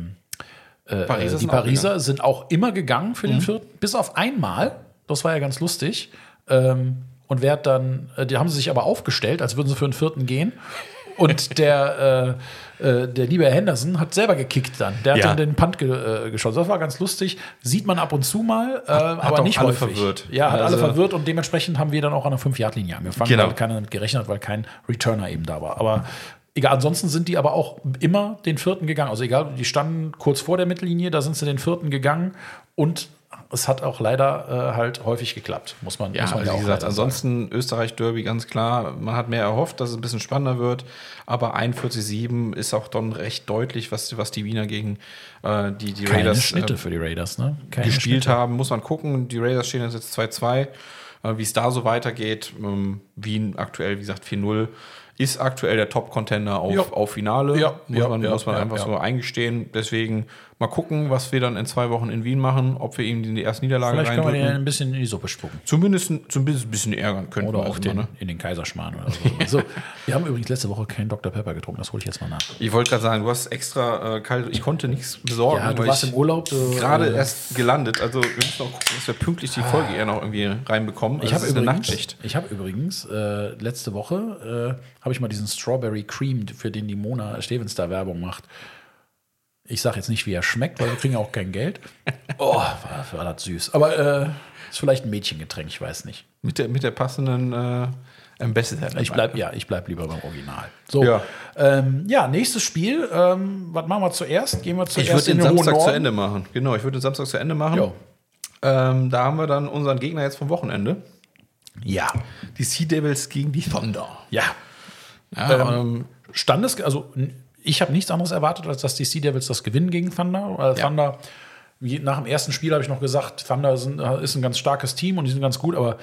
Pariser sind auch immer gegangen für den 4. Bis auf einmal. Das war ja ganz lustig. Und wer hat dann, die haben sie sich aber aufgestellt, als würden sie für den 4. gehen. Und der liebe Herr Henderson hat selber gekickt dann. Der hat dann den Punt geschossen. Das war ganz lustig. Sieht man ab und zu mal, aber nicht alle häufig. Verwirrt. Ja, hat alle verwirrt und dementsprechend haben wir dann auch an der 5-Yard-Linie angefangen, genau. weil keiner damit gerechnet hat, weil kein Returner eben da war. Aber Egal, ansonsten sind die aber auch immer den 4. gegangen. Also egal, die standen kurz vor der Mittellinie, da sind sie den 4. gegangen und es hat auch leider halt häufig geklappt, muss man Ja, auch wie gesagt, sagen. ansonsten Österreich-Derby ganz klar. Man hat mehr erhofft, dass es ein bisschen spannender wird, aber 41-7 ist auch dann recht deutlich, was die Wiener gegen die Keine Raiders Schnitte für die Raiders, ne? Keine gespielt Schnitte. haben. Muss man gucken. Die Raiders stehen jetzt 2-2. Wie es da so weitergeht. Wien aktuell, wie gesagt, 4-0. Ist aktuell der Top-Contender auf Finale. Ja, muss man einfach so eingestehen. Deswegen mal gucken, was wir dann in 2 Wochen in Wien machen, ob wir ihm in die erste Niederlage Vielleicht können wir den reindrücken. ein bisschen in die Suppe spucken. Zumindest ein bisschen ärgern könnten Oder wir auch erstmal, ne? in den Kaiserschmarrn oder so. So. Wir haben übrigens letzte Woche keinen Dr. Pepper getrunken, das hole ich jetzt mal nach. Ich wollte gerade sagen, du hast extra kalt. Ich konnte nichts besorgen. Ja, du weil warst ich im Urlaub. gerade erst gelandet. Also wir müssen noch gucken, dass wir pünktlich die Folge eher noch irgendwie reinbekommen. Ich habe eine übrigens, Nachtschicht. Letzte Woche habe ich mal diesen Strawberry Cream, für den die Mona Stevens da Werbung macht. Ich sage jetzt nicht, wie er schmeckt, weil wir kriegen ja auch kein Geld. Oh, war das süß. Aber ist vielleicht ein Mädchengetränk, ich weiß nicht. Mit der passenden Ambassador. Ich bleib lieber beim Original. So, Ja. Nächstes Spiel. Was machen wir zuerst? Gehen wir zuerst Ich würde den in hohen Samstag zu Norden? Ende machen. Genau, ich würde den Samstag zu Ende machen. Jo. Da haben wir dann unseren Gegner jetzt vom Wochenende. Ja. Die Sea Devils gegen die Thunder. Ja. Ich habe nichts anderes erwartet, als dass die Sea Devils das gewinnen gegen Thunder. Thunder, nach dem ersten Spiel habe ich noch gesagt, Thunder ist ein ganz starkes Team und die sind ganz gut, aber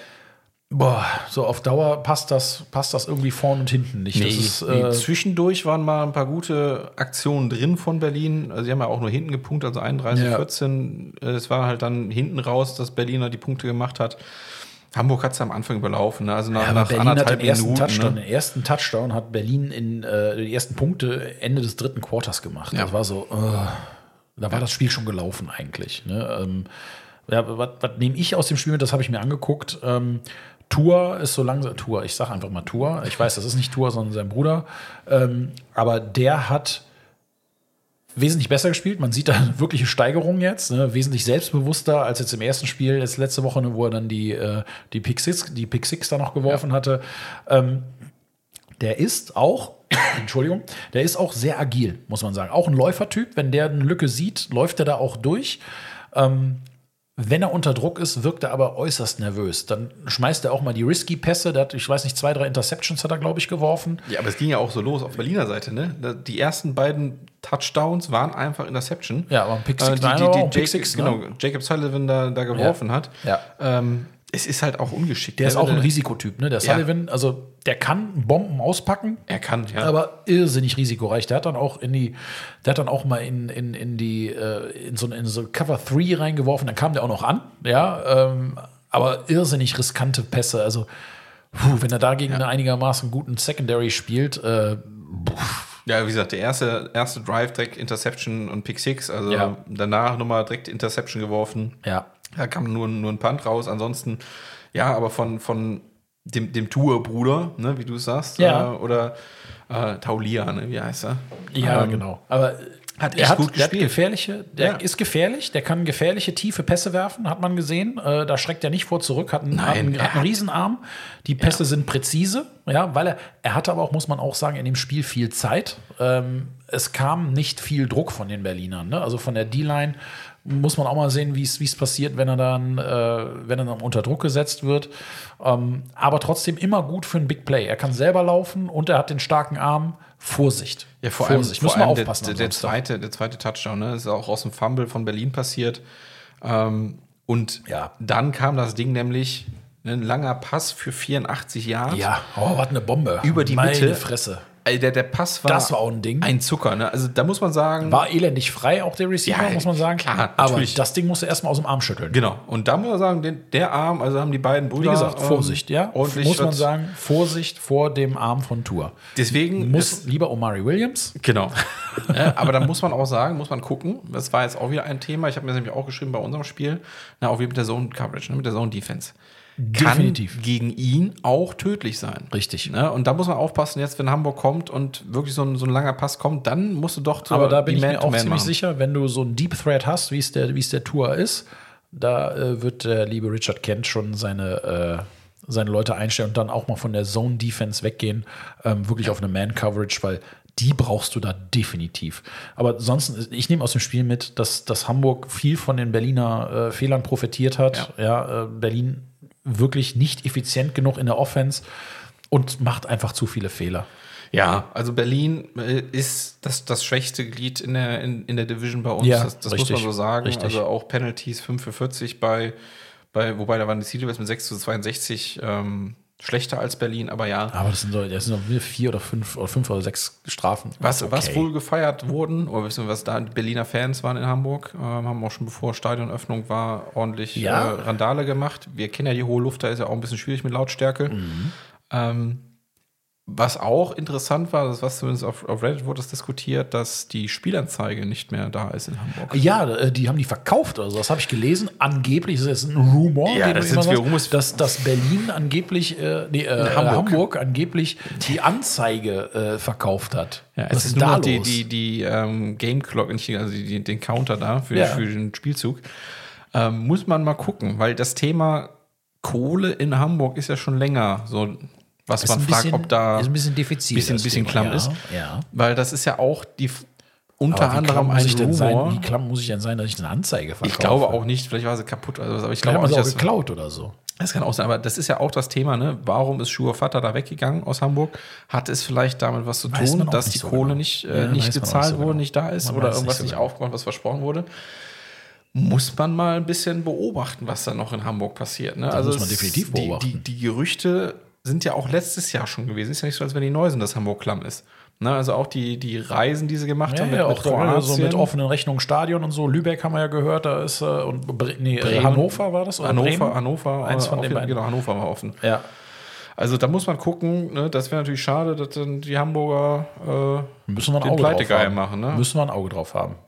so auf Dauer passt das irgendwie vorn und hinten nicht. Zwischendurch waren mal ein paar gute Aktionen drin von Berlin. Also sie haben ja auch nur hinten gepunktet, also 31-14. Es war halt dann hinten raus, dass Berliner die Punkte gemacht hat. Hamburg hat es am Anfang überlaufen, ne? Also nach Berlin anderthalb hat den ersten Minuten. Touchdown. Den ersten Touchdown hat Berlin die ersten Punkte Ende des 3. Quarters gemacht. Ja. Das war so, da war das Spiel schon gelaufen eigentlich. Ne? Was nehme ich aus dem Spiel mit? Das habe ich mir angeguckt. Tour ist so langsam, ich sage einfach mal Tour. Ich weiß, das ist nicht Tour, sondern sein Bruder. Aber der hat wesentlich besser gespielt. Man sieht da eine wirkliche Steigerung jetzt. Ne? Wesentlich selbstbewusster als jetzt im ersten Spiel, jetzt letzte Woche, ne, wo er dann die Pick Six da noch geworfen hatte. Der ist auch, der ist auch sehr agil, muss man sagen. Auch ein Läufertyp. Wenn der eine Lücke sieht, läuft er da auch durch. Wenn er unter Druck ist, wirkt er aber äußerst nervös. Dann schmeißt er auch mal die risky Pässe. Der hat, ich weiß nicht, 2, 3 Interceptions hat er, glaube ich, geworfen. Ja, aber es ging ja auch so los auf Berliner Seite, ne? Die ersten beiden Touchdowns waren einfach Interception. Ja, aber ein Pick Six, Pick Six, genau, Jacob Sullivan da geworfen hat. Ja. Es ist halt auch ungeschickt. Der ist auch ein Risikotyp, ne? Der Sullivan, also der kann Bomben auspacken. Er kann, ja. Aber irrsinnig risikoreich. Der hat dann auch mal in so Cover 3 reingeworfen. Dann kam der auch noch an, ja. Aber irrsinnig riskante Pässe. Also, wenn er dagegen einen einigermaßen guten Secondary spielt, Ja, wie gesagt, der erste Drive direkt Interception und Pick Six, also danach nochmal direkt Interception geworfen. Ja. Da kam nur ein Punt raus. Ansonsten, ja, aber von dem Tour-Bruder, ne, wie du es sagst, oder Taulia, ne, wie heißt er? Ja, genau. Aber er hat gut gespielt. Der ist gefährlich, der kann gefährliche, tiefe Pässe werfen, hat man gesehen. Da schreckt er nicht vor zurück, hat einen Riesenarm. Die Pässe sind präzise, ja, weil er hatte aber auch, muss man auch sagen, in dem Spiel viel Zeit. Es kam nicht viel Druck von den Berlinern, ne? Also von der D-Line muss man auch mal sehen, wie es passiert, wenn er dann unter Druck gesetzt wird. Aber trotzdem immer gut für ein Big Play. Er kann selber laufen und er hat den starken Arm. Vorsicht. Ja, vor allem müssen wir aufpassen. Der zweite Touchdown, ne, ist auch aus dem Fumble von Berlin passiert. Und dann kam das Ding nämlich, ein langer Pass für 84 Yards. Ja, was eine Bombe. Über die Mitte. Meine Fresse. Der Pass das war auch ein Ding. Ein Zucker, ne? Also da muss man sagen. War elendig frei, auch der Receiver, muss man sagen. Klar, aber natürlich. das Ding musste erstmal aus dem Arm schütteln. Genau. Und da muss man sagen, der Arm, also haben die beiden Brüder. Wie gesagt, Vorsicht, ja. Ordentlich muss man sagen, Vorsicht vor dem Arm von Tour. Deswegen muss lieber Omari Williams. Genau. Aber da muss man auch sagen, muss man gucken. Das war jetzt auch wieder ein Thema. Ich habe mir das nämlich auch geschrieben bei unserem Spiel. Auch wie mit der Zone Coverage, ne? Mit der Zone Defense. Definitiv. Kann gegen ihn auch tödlich sein. Richtig. Ne? Und da muss man aufpassen, jetzt, wenn Hamburg kommt und wirklich so ein langer Pass kommt, dann musst du doch Aber da bin ich mir auch ziemlich sicher, wenn du so einen Deep Threat hast, wie es der Tour ist, da wird der liebe Richard Kent schon seine Leute einstellen und dann auch mal von der Zone Defense weggehen, wirklich auf eine Man-Coverage, weil die brauchst du da definitiv. Aber sonst, ich nehme aus dem Spiel mit, dass Hamburg viel von den Berliner Fehlern profitiert hat. Ja, Berlin wirklich nicht effizient genug in der Offense und macht einfach zu viele Fehler. Ja, also Berlin ist das schwächste Glied in der Division bei uns. Ja, das richtig, muss man so sagen. richtig. Also auch Penalties 5 für 40 wobei da waren die Steelers mit 6-62 schlechter als Berlin, aber ja. Aber das sind doch 4 oder 5 oder 6 Strafen. Was wohl gefeiert wurden, oder wissen wir, was da die Berliner Fans waren in Hamburg, haben auch schon bevor Stadionöffnung war, ordentlich Randale gemacht. Wir kennen ja die hohe Luft, da ist ja auch ein bisschen schwierig mit Lautstärke. Was auch interessant war, das was zumindest auf Reddit wurde das diskutiert, dass die Spielanzeige nicht mehr da ist in Hamburg. Ja, die haben die verkauft oder so. Das habe ich gelesen. Angeblich, das ist jetzt ein Rumor, Ja, das sind wir dass Berlin angeblich, Hamburg angeblich die Anzeige verkauft hat. Ja, es ist nur noch die Game Clock, also den Counter da für den Spielzug. Muss man mal gucken, weil das Thema Kohle in Hamburg ist ja schon länger so. Was man fragt, ob da ein bisschen Defizit bisschen klamm ist. Ja. Weil das ist ja auch unter anderem ein Rumor. Wie klamm muss ich denn sein, dass ich eine Anzeige verkaufe? Ich glaube auch nicht, vielleicht war sie kaputt. Aber ich glaube auch nicht, dass geklaut oder so. Das kann auch sein, aber das ist ja auch das Thema, ne? Warum ist Schuhe Vater da weggegangen aus Hamburg? Hat es vielleicht damit was zu tun, dass die Kohle nicht gezahlt wurde, nicht da ist oder irgendwas nicht aufgemacht, was versprochen wurde? Muss man mal ein bisschen beobachten, was da noch in Hamburg passiert. Ne? Also muss man definitiv beobachten. Die Gerüchte sind ja auch letztes Jahr schon gewesen. Ist ja nicht so, als wenn die neu sind, dass Hamburg klamm ist. Ne, also auch die Reisen, die sie gemacht haben mit Kroatien. So mit offenen Rechnungen Stadion und so. Lübeck haben wir ja gehört, da ist Hannover war das? Oder Hannover. Eins von den beiden. Genau, Hannover war offen. Ja. Also da muss man gucken, ne, das wäre natürlich schade, dass dann die Hamburger müssen wir ein den Auge Pleitegeil machen. Ne? Müssen wir ein Auge drauf haben.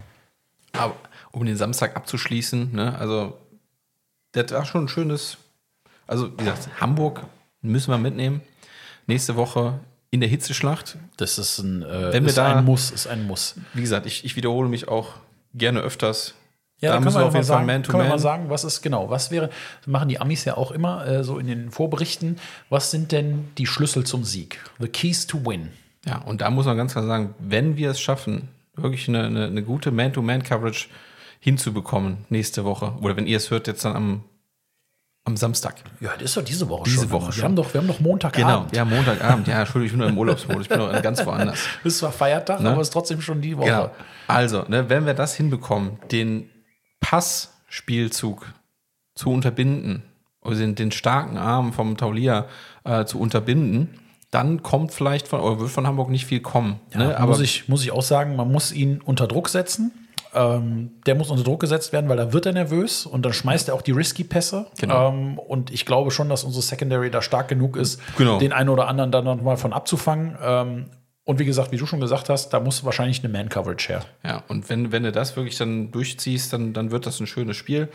Aber um den Samstag abzuschließen, ne, also das war schon ein schönes, also wie gesagt, Hamburg müssen wir mitnehmen. Nächste Woche in der Hitzeschlacht. Das ist ein Muss. Wie gesagt, ich wiederhole mich auch gerne öfters. Ja, da müssen wir auf jeden Fall Man-to-Man. Können wir mal sagen, was wäre, machen die Amis ja auch immer so in den Vorberichten, was sind denn die Schlüssel zum Sieg? The keys to win. Ja, und da muss man ganz klar sagen, wenn wir es schaffen, wirklich eine gute Man-to-Man-Coverage hinzubekommen nächste Woche, oder wenn ihr es hört, jetzt dann am Samstag. Ja, das ist doch diese Woche schon. Wir haben doch Montagabend. Genau, ja, Montagabend. Ja, Entschuldigung, ich bin nur im Urlaubsmodus. Ich bin noch ganz woanders. Das ist zwar Feiertag, aber es ist trotzdem schon die Woche. Genau. Also, ne, wenn wir das hinbekommen, den Passspielzug zu unterbinden, also den starken Arm vom Taulia zu unterbinden, dann kommt vielleicht wird von Hamburg nicht viel kommen. Ja, ne? Aber muss ich auch sagen, man muss ihn unter Druck setzen. Der muss unter Druck gesetzt werden, weil da wird er nervös und dann schmeißt er auch die Risky-Pässe. Genau. Und ich glaube schon, dass unsere Secondary da stark genug ist, genau, den einen oder anderen dann noch mal von abzufangen. Und wie gesagt, wie du schon gesagt hast, da muss wahrscheinlich eine Man-Coverage her. Ja, und wenn du das wirklich dann durchziehst, dann wird das ein schönes Spiel.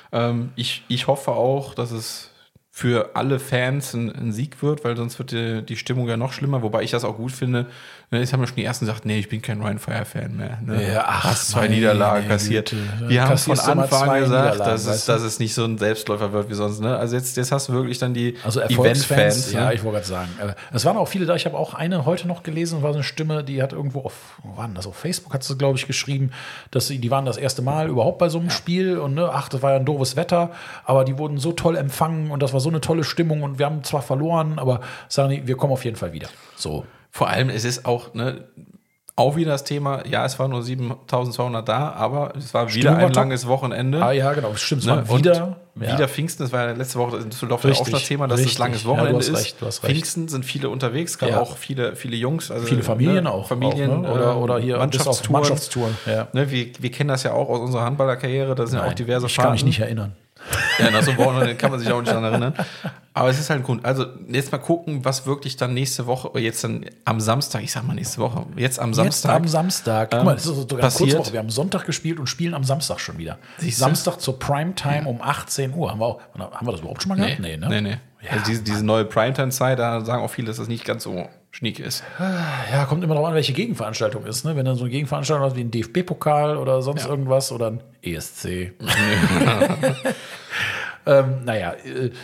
Ich hoffe auch, dass es für alle Fans ein Sieg wird, weil sonst wird die Stimmung ja noch schlimmer, wobei ich das auch gut finde. Jetzt haben wir schon die ersten gesagt, nee, ich bin kein Ryan Fire-Fan mehr. Ne? Ja, hast 2 Niederlagen kassiert. Wir haben von Anfang an gesagt, dass es nicht so ein Selbstläufer wird wie sonst. Ne? Also jetzt hast du wirklich dann die Event-Fans. Ne? Ja, ich wollte gerade sagen. Es waren auch viele da. Ich habe auch eine heute noch gelesen, war so eine Stimme, die hat irgendwo auf Facebook hat sie, glaube ich, geschrieben, dass die waren das erste Mal überhaupt bei so einem Spiel und das war ja ein doofes Wetter, aber die wurden so toll empfangen und das war so eine tolle Stimmung und wir haben zwar verloren, aber sagen die, wir kommen auf jeden Fall wieder. So. Vor allem, es ist auch wieder das Thema, ja, es waren nur 7.200 da, aber es war wieder ein langes Wochenende. Ah ja, genau, stimmt. Es war wieder Pfingsten, das war ja letzte Woche in Düsseldorf auch schon das Thema, dass es langes Wochenende ist. Du hast recht. Pfingsten sind viele unterwegs, gerade auch viele Jungs. Also, viele Familien auch. Familien oder hier Mannschaftstouren. Ja. Wir kennen das ja auch aus unserer Handballerkarriere, da sind ja auch diverse Fahrten. Ich kann mich nicht erinnern. Ja, nach so einem Wochenende kann man sich auch nicht daran erinnern. Aber es ist halt ein Grund. Also jetzt mal gucken, was wirklich dann nächste Woche, oder jetzt dann am Samstag, ich sag mal nächste Woche, jetzt am Samstag. Guck mal, das ist sogar passiert. Kurzwoche. Wir haben Sonntag gespielt und spielen am Samstag schon wieder. Samstag zur Primetime um 18 Uhr. Haben wir das überhaupt schon mal gehabt? Nee. Ja, also diese neue Primetime-Zeit, da sagen auch viele, dass das nicht ganz so schnieke ist. Ja, kommt immer darauf an, welche Gegenveranstaltung ist. Ne? Wenn dann so eine Gegenveranstaltung hast wie ein DFB-Pokal oder sonst irgendwas oder ein ESC.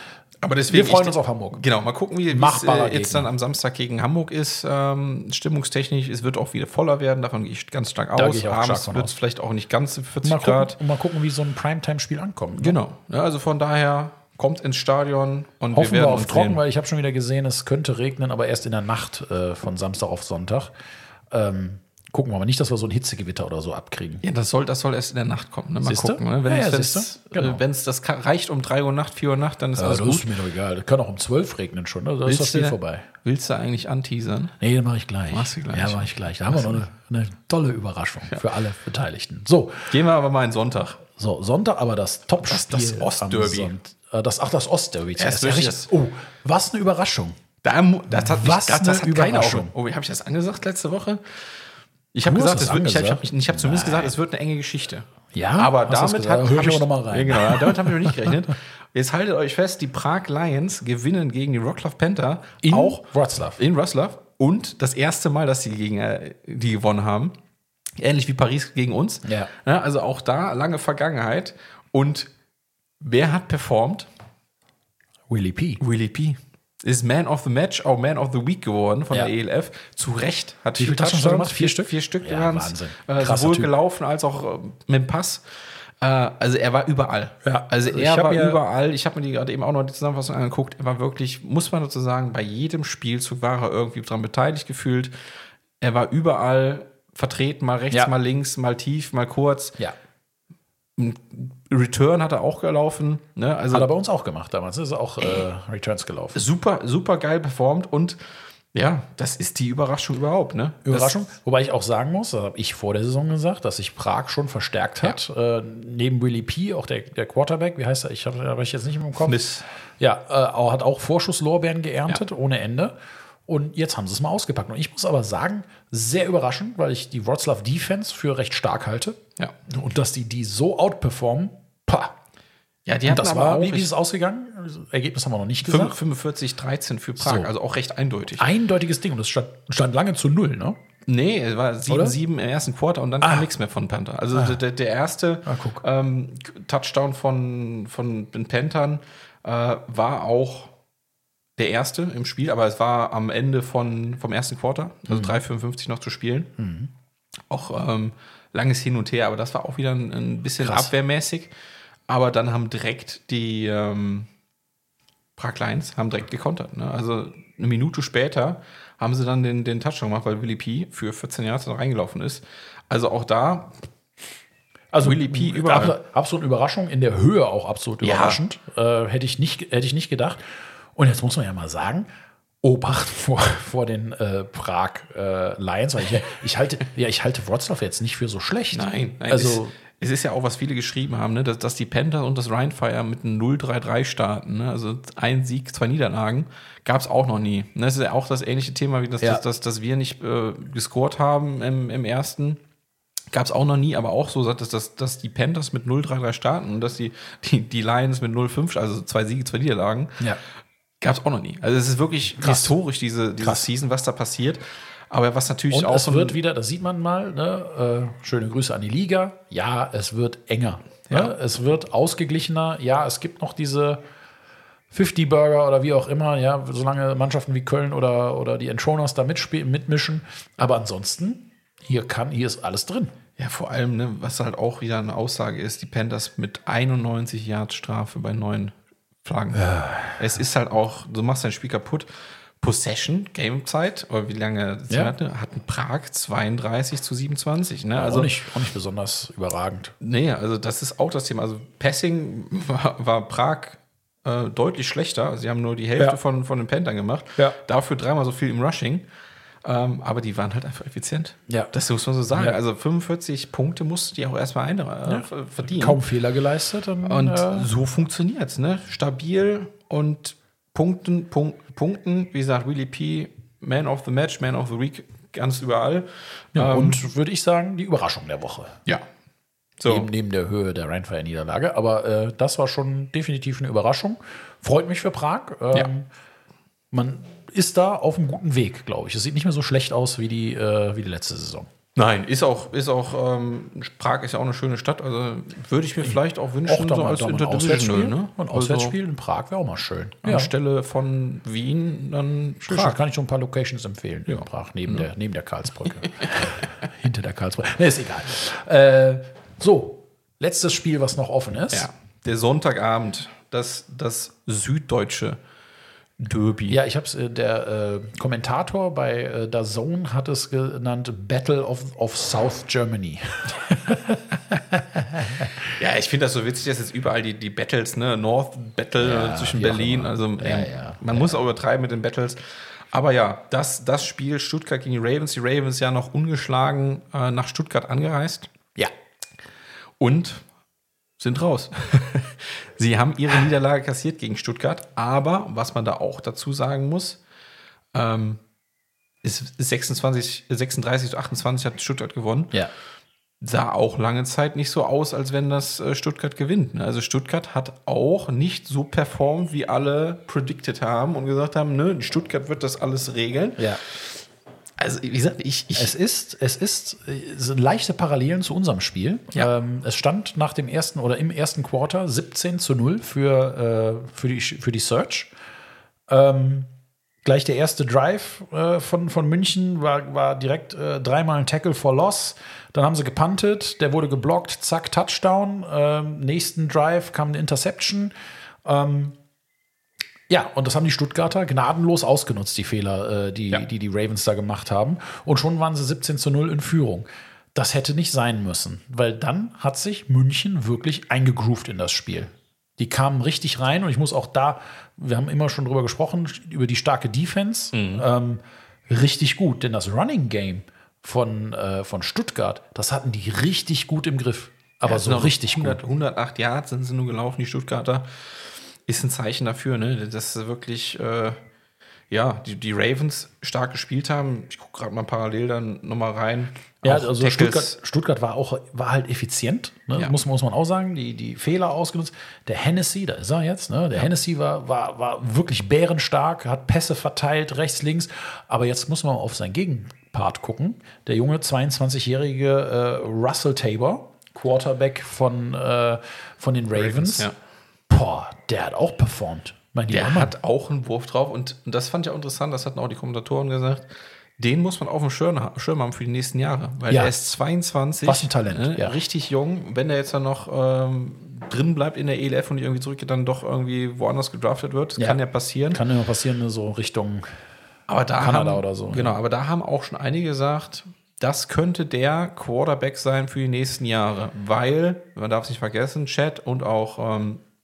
Aber deswegen, wir freuen uns auf Hamburg. Genau, mal gucken, wie es jetzt dann am Samstag gegen Hamburg ist. Stimmungstechnisch, es wird auch wieder voller werden, davon gehe ich ganz stark aus. Abends wird es vielleicht auch nicht ganz 40 Grad. Mal gucken, wie so ein Primetime-Spiel ankommt. Ne? Genau, ja, also von daher kommt ins Stadion und hoffen wir werden auf uns trocken, sehen. weil ich habe schon wieder gesehen, es könnte regnen, aber erst in der Nacht von Samstag auf Sonntag. Gucken wir mal nicht, dass wir so ein Hitzegewitter oder so abkriegen. Ja, das soll erst in der Nacht kommen. Ne? Mal gucken. Ne? Wenn es das reicht um 3 Uhr Nacht, 4 Uhr Nacht, dann ist alles gut. Das ist mir doch egal. Das kann auch um 12 regnen schon. Ne? Da ist das Spiel vorbei. Willst du eigentlich anteasern? Nee, das mache ich gleich. Machst du gleich? Ja, mache ich gleich. Da haben wir noch eine tolle Überraschung für alle Beteiligten. So. Gehen wir aber mal in Sonntag. So, Sonntag aber das Topspiel. Das Ostderby. Das Ostderby. Oh, was eine Überraschung. Das hat keine Überraschung. Oh, habe ich das angesagt letzte Woche? Ich habe gesagt, ich habe zumindest gesagt, es wird eine enge Geschichte. Ja, aber damit höre ich auch noch mal rein. Ja, genau, damit habe ich noch nicht gerechnet. Jetzt haltet euch fest, die Prag Lions gewinnen gegen die Wrocław Panther in Wrocław. Und das erste Mal, dass sie gegen die gewonnen haben. Ähnlich wie Paris gegen uns. Ja. Ja, also auch da lange Vergangenheit. Und wer hat performt? Willie P. Ist Man of the Match, auch Man of the Week geworden von der ELF. Zu Recht. Hat wie viele Touchdowns gemacht? 4 Stück? 4 Stück waren es. Sowohl gelaufen als auch mit dem Pass. Also er war überall. Ja. Also er war überall. Ich habe mir gerade eben auch noch die Zusammenfassung angeguckt. Er war wirklich, muss man dazu sagen, bei jedem Spielzug war er irgendwie dran beteiligt gefühlt. Er war überall vertreten, mal rechts, mal links, mal tief, mal kurz. Ja. Return hat er auch gelaufen. Ne? Also hat er bei uns auch gemacht damals. Ist auch Returns gelaufen. Super, super geil performt und ja, das ist die Überraschung überhaupt. Ne? Überraschung. Wobei ich auch sagen muss, das habe ich vor der Saison gesagt, dass sich Prag schon verstärkt hat. Neben Willie P, auch der Quarterback, wie heißt er? Ich habe ich jetzt nicht im Kopf. Smith. Ja, hat auch Vorschusslorbeeren geerntet, ohne Ende. Und jetzt haben sie es mal ausgepackt. Und ich muss aber sagen, sehr überraschend, weil ich die Wrocław Defense für recht stark halte. Ja. Und dass die so outperformen, Ja, die und das war, wie ist es ausgegangen? Ergebnis haben wir noch nicht gesagt. 45-13 für Prag, also auch recht eindeutig. Eindeutiges Ding und es stand lange zu 0, ne? Nee, es war 7-7 im ersten Quarter und dann kam nichts mehr von Panther. Also der erste Touchdown von den Panthern war auch der erste im Spiel, aber es war am Ende vom ersten Quarter, also 3:55 noch zu spielen. Auch langes Hin und Her, aber das war auch wieder ein bisschen abwehrmäßig. Aber dann haben direkt die Prag Lions haben direkt gekontert. Ne? Also eine Minute später haben sie dann den Touchdown gemacht, weil Willie P. für 14 Yards reingelaufen ist. Also auch da Willie P. Absolut Überraschung, in der Höhe auch absolut überraschend. Hätte ich nicht gedacht. Und jetzt muss man ja mal sagen, Obacht vor den Prag Lions, weil ich halte Wrocław jetzt nicht für so schlecht. Nein. Also es ist ja auch, was viele geschrieben haben, ne, dass die Panthers und das Rheinfire mit einem 0-3-3 starten. Ne? Also ein Sieg, 2 Niederlagen. Gab es auch noch nie. Ne? Das ist ja auch das ähnliche Thema, wie dass wir nicht gescored haben im ersten. Gab es auch noch nie, aber auch so, dass die Panthers mit 0-3-3 starten und dass die Lions mit 0-5, also 2 Siege, 2 Niederlagen. Ja. Gab es auch noch nie. Also es ist wirklich historisch, diese Season, was da passiert. Aber was natürlich und auch es wird wieder, das sieht man mal, ne? Schöne Grüße an die Liga. Ja, es wird enger. Ja. Ne? Es wird ausgeglichener. Ja, es gibt noch diese 50-Burger oder wie auch immer, ja, solange Mannschaften wie Köln oder die Entschoners da mitmischen. Aber ansonsten, hier ist alles drin. Ja, vor allem, ne, was halt auch wieder eine Aussage ist, die Panthers mit 91 Yards Strafe bei 9 Flaggen. Es ist halt auch, du machst dein Spiel kaputt. Possession, Gamezeit, oder wie lange hatten Prag 32-27. Ne? Also auch nicht besonders überragend. Nee, also das ist auch das Thema. Also Passing war Prag deutlich schlechter. Also sie haben nur die Hälfte von den Panthern gemacht. Ja. Dafür 3-mal so viel im Rushing. Aber die waren halt einfach effizient. Ja. Das muss man so sagen. Ja. Also 45 Punkte mussten die auch erstmal verdienen. Kaum Fehler geleistet. Und so funktioniert es. Ne? Stabil und Punkten, wie gesagt, Willie P., Man of the Match, Man of the Week, ganz überall. Ja, und würde ich sagen, die Überraschung der Woche. Ja. So. Neben der Höhe der Rheinfire-Niederlage. Aber das war schon definitiv eine Überraschung. Freut mich für Prag. Man ist da auf einem guten Weg, glaube ich. Es sieht nicht mehr so schlecht aus wie die letzte Saison. Nein, ist auch Prag ist ja auch eine schöne Stadt, also würde ich mir vielleicht auch wünschen, Auch so als Interdivisional, ne? Ein Auswärtsspiel in Prag wäre auch mal schön. Anstelle von Wien dann Prag. Kann ich so ein paar Locations empfehlen in Prag, neben der Karlsbrücke. Hinter der Karlsbrücke. Ne, ist egal. So, letztes Spiel, was noch offen ist. Ja, der Sonntagabend, das süddeutsche Derby. Ja, ich habe es, der Kommentator bei DAZN hat es genannt Battle of South Germany. Ja, ich finde das so witzig, dass jetzt überall die Battles, ne, North Battle zwischen Berlin, also man muss auch übertreiben mit den Battles. Aber ja, das Spiel Stuttgart gegen die Ravens ja noch ungeschlagen nach Stuttgart angereist. Ja. Und sind raus. Sie haben ihre Niederlage kassiert gegen Stuttgart, aber was man da auch dazu sagen muss, ist 36 zu 28 hat Stuttgart gewonnen. Ja. Sah auch lange Zeit nicht so aus, als wenn das Stuttgart gewinnt. Also Stuttgart hat auch nicht so performt, wie alle predicted haben und gesagt haben, ne, Stuttgart wird das alles regeln. Ja. Also, wie gesagt, Es ist leichte Parallelen zu unserem Spiel. Ja. Es stand nach dem ersten oder im ersten Quarter 17-0 für die Search. Gleich der erste Drive von München war direkt dreimal ein Tackle for Loss. Dann haben sie gepuntet, der wurde geblockt, zack, Touchdown. Nächsten Drive kam eine Interception. Ja, und das haben die Stuttgarter gnadenlos ausgenutzt, die Fehler, die Ravens da gemacht haben. Und schon waren sie 17-0 in Führung. Das hätte nicht sein müssen, weil dann hat sich München wirklich eingegroovt in das Spiel. Die kamen richtig rein und ich muss auch wir haben immer schon drüber gesprochen, über die starke Defense. Richtig gut, denn das Running Game von Stuttgart, das hatten die richtig gut im Griff. Aber so richtig 108 Yards sind sie nur gelaufen, die Stuttgarter. Ist ein Zeichen dafür, ne, dass wirklich die Ravens stark gespielt haben. Ich gucke gerade mal parallel dann nochmal rein. Ja, also Stuttgart war halt effizient, ne? Ja. Muss man auch sagen, die Fehler ausgenutzt. Der Hennessy, da ist er jetzt, ne? Der Hennessy war wirklich bärenstark, hat Pässe verteilt, rechts, links. Aber jetzt muss man auf seinen Gegenpart gucken. Der junge 22-jährige Russell Tabor, Quarterback von den Ravens. Ja. Boah, der hat auch performt. Der hat auch einen Wurf drauf und das fand ich auch interessant, das hatten auch die Kommentatoren gesagt, den muss man auf dem Schirm haben für die nächsten Jahre, weil der ist 22. Was ein Talent. Richtig jung. Wenn der jetzt dann noch drin bleibt in der ELF und irgendwie zurückgeht, dann doch irgendwie woanders gedraftet wird, das kann ja passieren. Kann immer passieren, so Richtung Kanada oder so. Genau, aber da haben auch schon einige gesagt, das könnte der Quarterback sein für die nächsten Jahre, weil, man darf es nicht vergessen, Chad und auch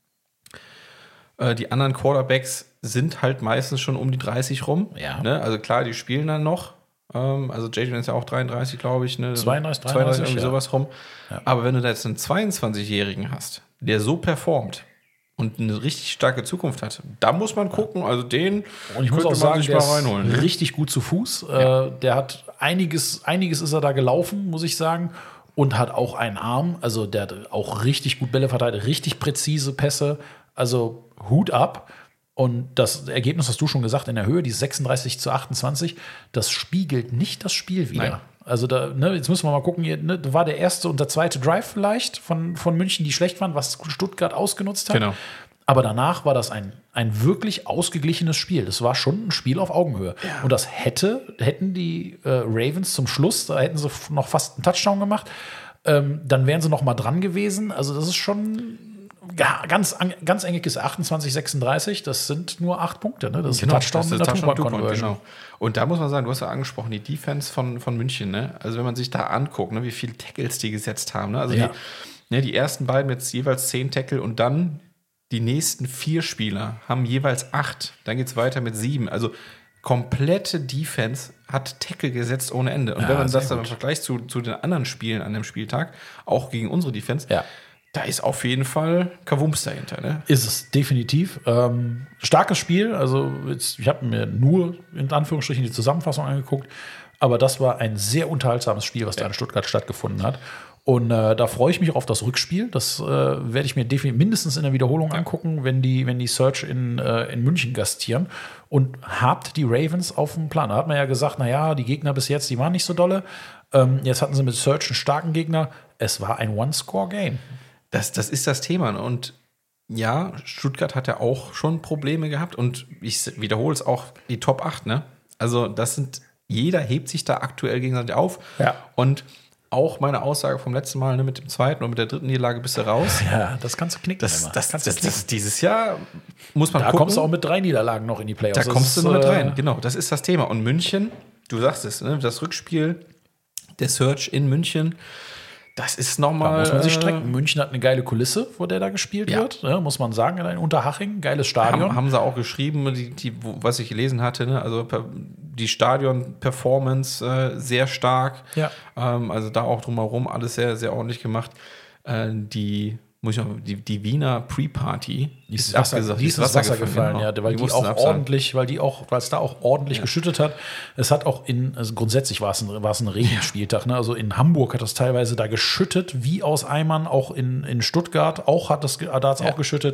die anderen Quarterbacks sind halt meistens schon um die 30 rum. Ja. Ne? Also klar, die spielen dann noch. Also Jadon ist ja auch 33, glaube ich. Ne? 32, irgendwie sowas rum. Ja. Aber wenn du da jetzt einen 22-Jährigen hast, der so performt und eine richtig starke Zukunft hat, da muss man gucken. Also den und ich muss auch sagen, der ist reinholen. Richtig gut zu Fuß. Ja. Der hat einiges ist er da gelaufen, muss ich sagen. Und hat auch einen Arm. Also der hat auch richtig gut Bälle verteilt, richtig präzise Pässe. Also Hut ab. Und das Ergebnis hast du schon gesagt, in der Höhe, die 36 zu 28, das spiegelt nicht das Spiel wider. Nein. Also jetzt müssen wir mal gucken, hier, war der erste und der zweite Drive vielleicht von München, die schlecht waren, was Stuttgart ausgenutzt hat. Genau. Aber danach war das ein wirklich ausgeglichenes Spiel. Das war schon ein Spiel auf Augenhöhe. Ja. Und das hätten die Ravens zum Schluss, da hätten sie noch fast einen Touchdown gemacht, dann wären sie noch mal dran gewesen. Also das ist schon ganz enge Kiste. 28, 36, das sind nur 8 Punkte. Ne? Das ist ein Touchdown mit einer Two-Point-Conversion. Genau. Und da muss man sagen, du hast ja angesprochen, die Defense von München. Ne? Also wenn man sich da anguckt, ne, wie viele Tackles die gesetzt haben. Ne? Also die ersten beiden mit jeweils 10 Tackle und dann die nächsten 4 Spieler haben jeweils 8. Dann geht es weiter mit 7. Also komplette Defense hat Tackle gesetzt ohne Ende. Und wenn man das dann im Vergleich zu den anderen Spielen an dem Spieltag, auch gegen unsere Defense, da ist auf jeden Fall Kavums dahinter. Ne? Ist es definitiv. Starkes Spiel. Also ich habe mir nur in Anführungsstrichen die Zusammenfassung angeguckt. Aber das war ein sehr unterhaltsames Spiel, was da in Stuttgart stattgefunden hat. Und da freue ich mich auf das Rückspiel. Das werde ich mir definitiv mindestens in der Wiederholung angucken, wenn die Search in München gastieren. Und habt die Ravens auf dem Plan. Da hat man ja gesagt, naja, die Gegner bis jetzt, die waren nicht so dolle. Jetzt hatten sie mit Search einen starken Gegner. Es war ein One-Score-Game. Das ist das Thema. Ne? Und ja, Stuttgart hat ja auch schon Probleme gehabt. Und ich wiederhole es auch, die Top 8, ne? Also jeder hebt sich da aktuell gegenseitig auf. Ja. Und auch meine Aussage vom letzten Mal, ne, mit dem zweiten und mit der dritten Niederlage bist du raus. Ja, das kannst du knicken. Das dieses Jahr muss man da gucken. kommst du auch mit 3 Niederlagen noch in die Playoffs. Da kommst du nur mit rein. Genau, das ist das Thema. Und München, du sagst es, ne, das Rückspiel der Search in München, das ist nochmal. Da muss man sich strecken. München hat eine geile Kulisse, vor der da gespielt wird. Ja, muss man sagen, in Unterhaching, geiles Stadion. Haben sie auch geschrieben, was ich gelesen hatte, ne? Also die Stadion-Performance sehr stark. Ja. Also da auch drumherum alles sehr, sehr ordentlich gemacht. Die Wiener Pre-Party ist abgesagt. Die ist ins Wasser gefallen, ja, weil es da auch ordentlich geschüttet hat. Es hat auch grundsätzlich war es ein Regenspieltag. Ne? Also in Hamburg hat es teilweise da geschüttet, wie aus Eimern, auch in Stuttgart hat es auch geschüttet.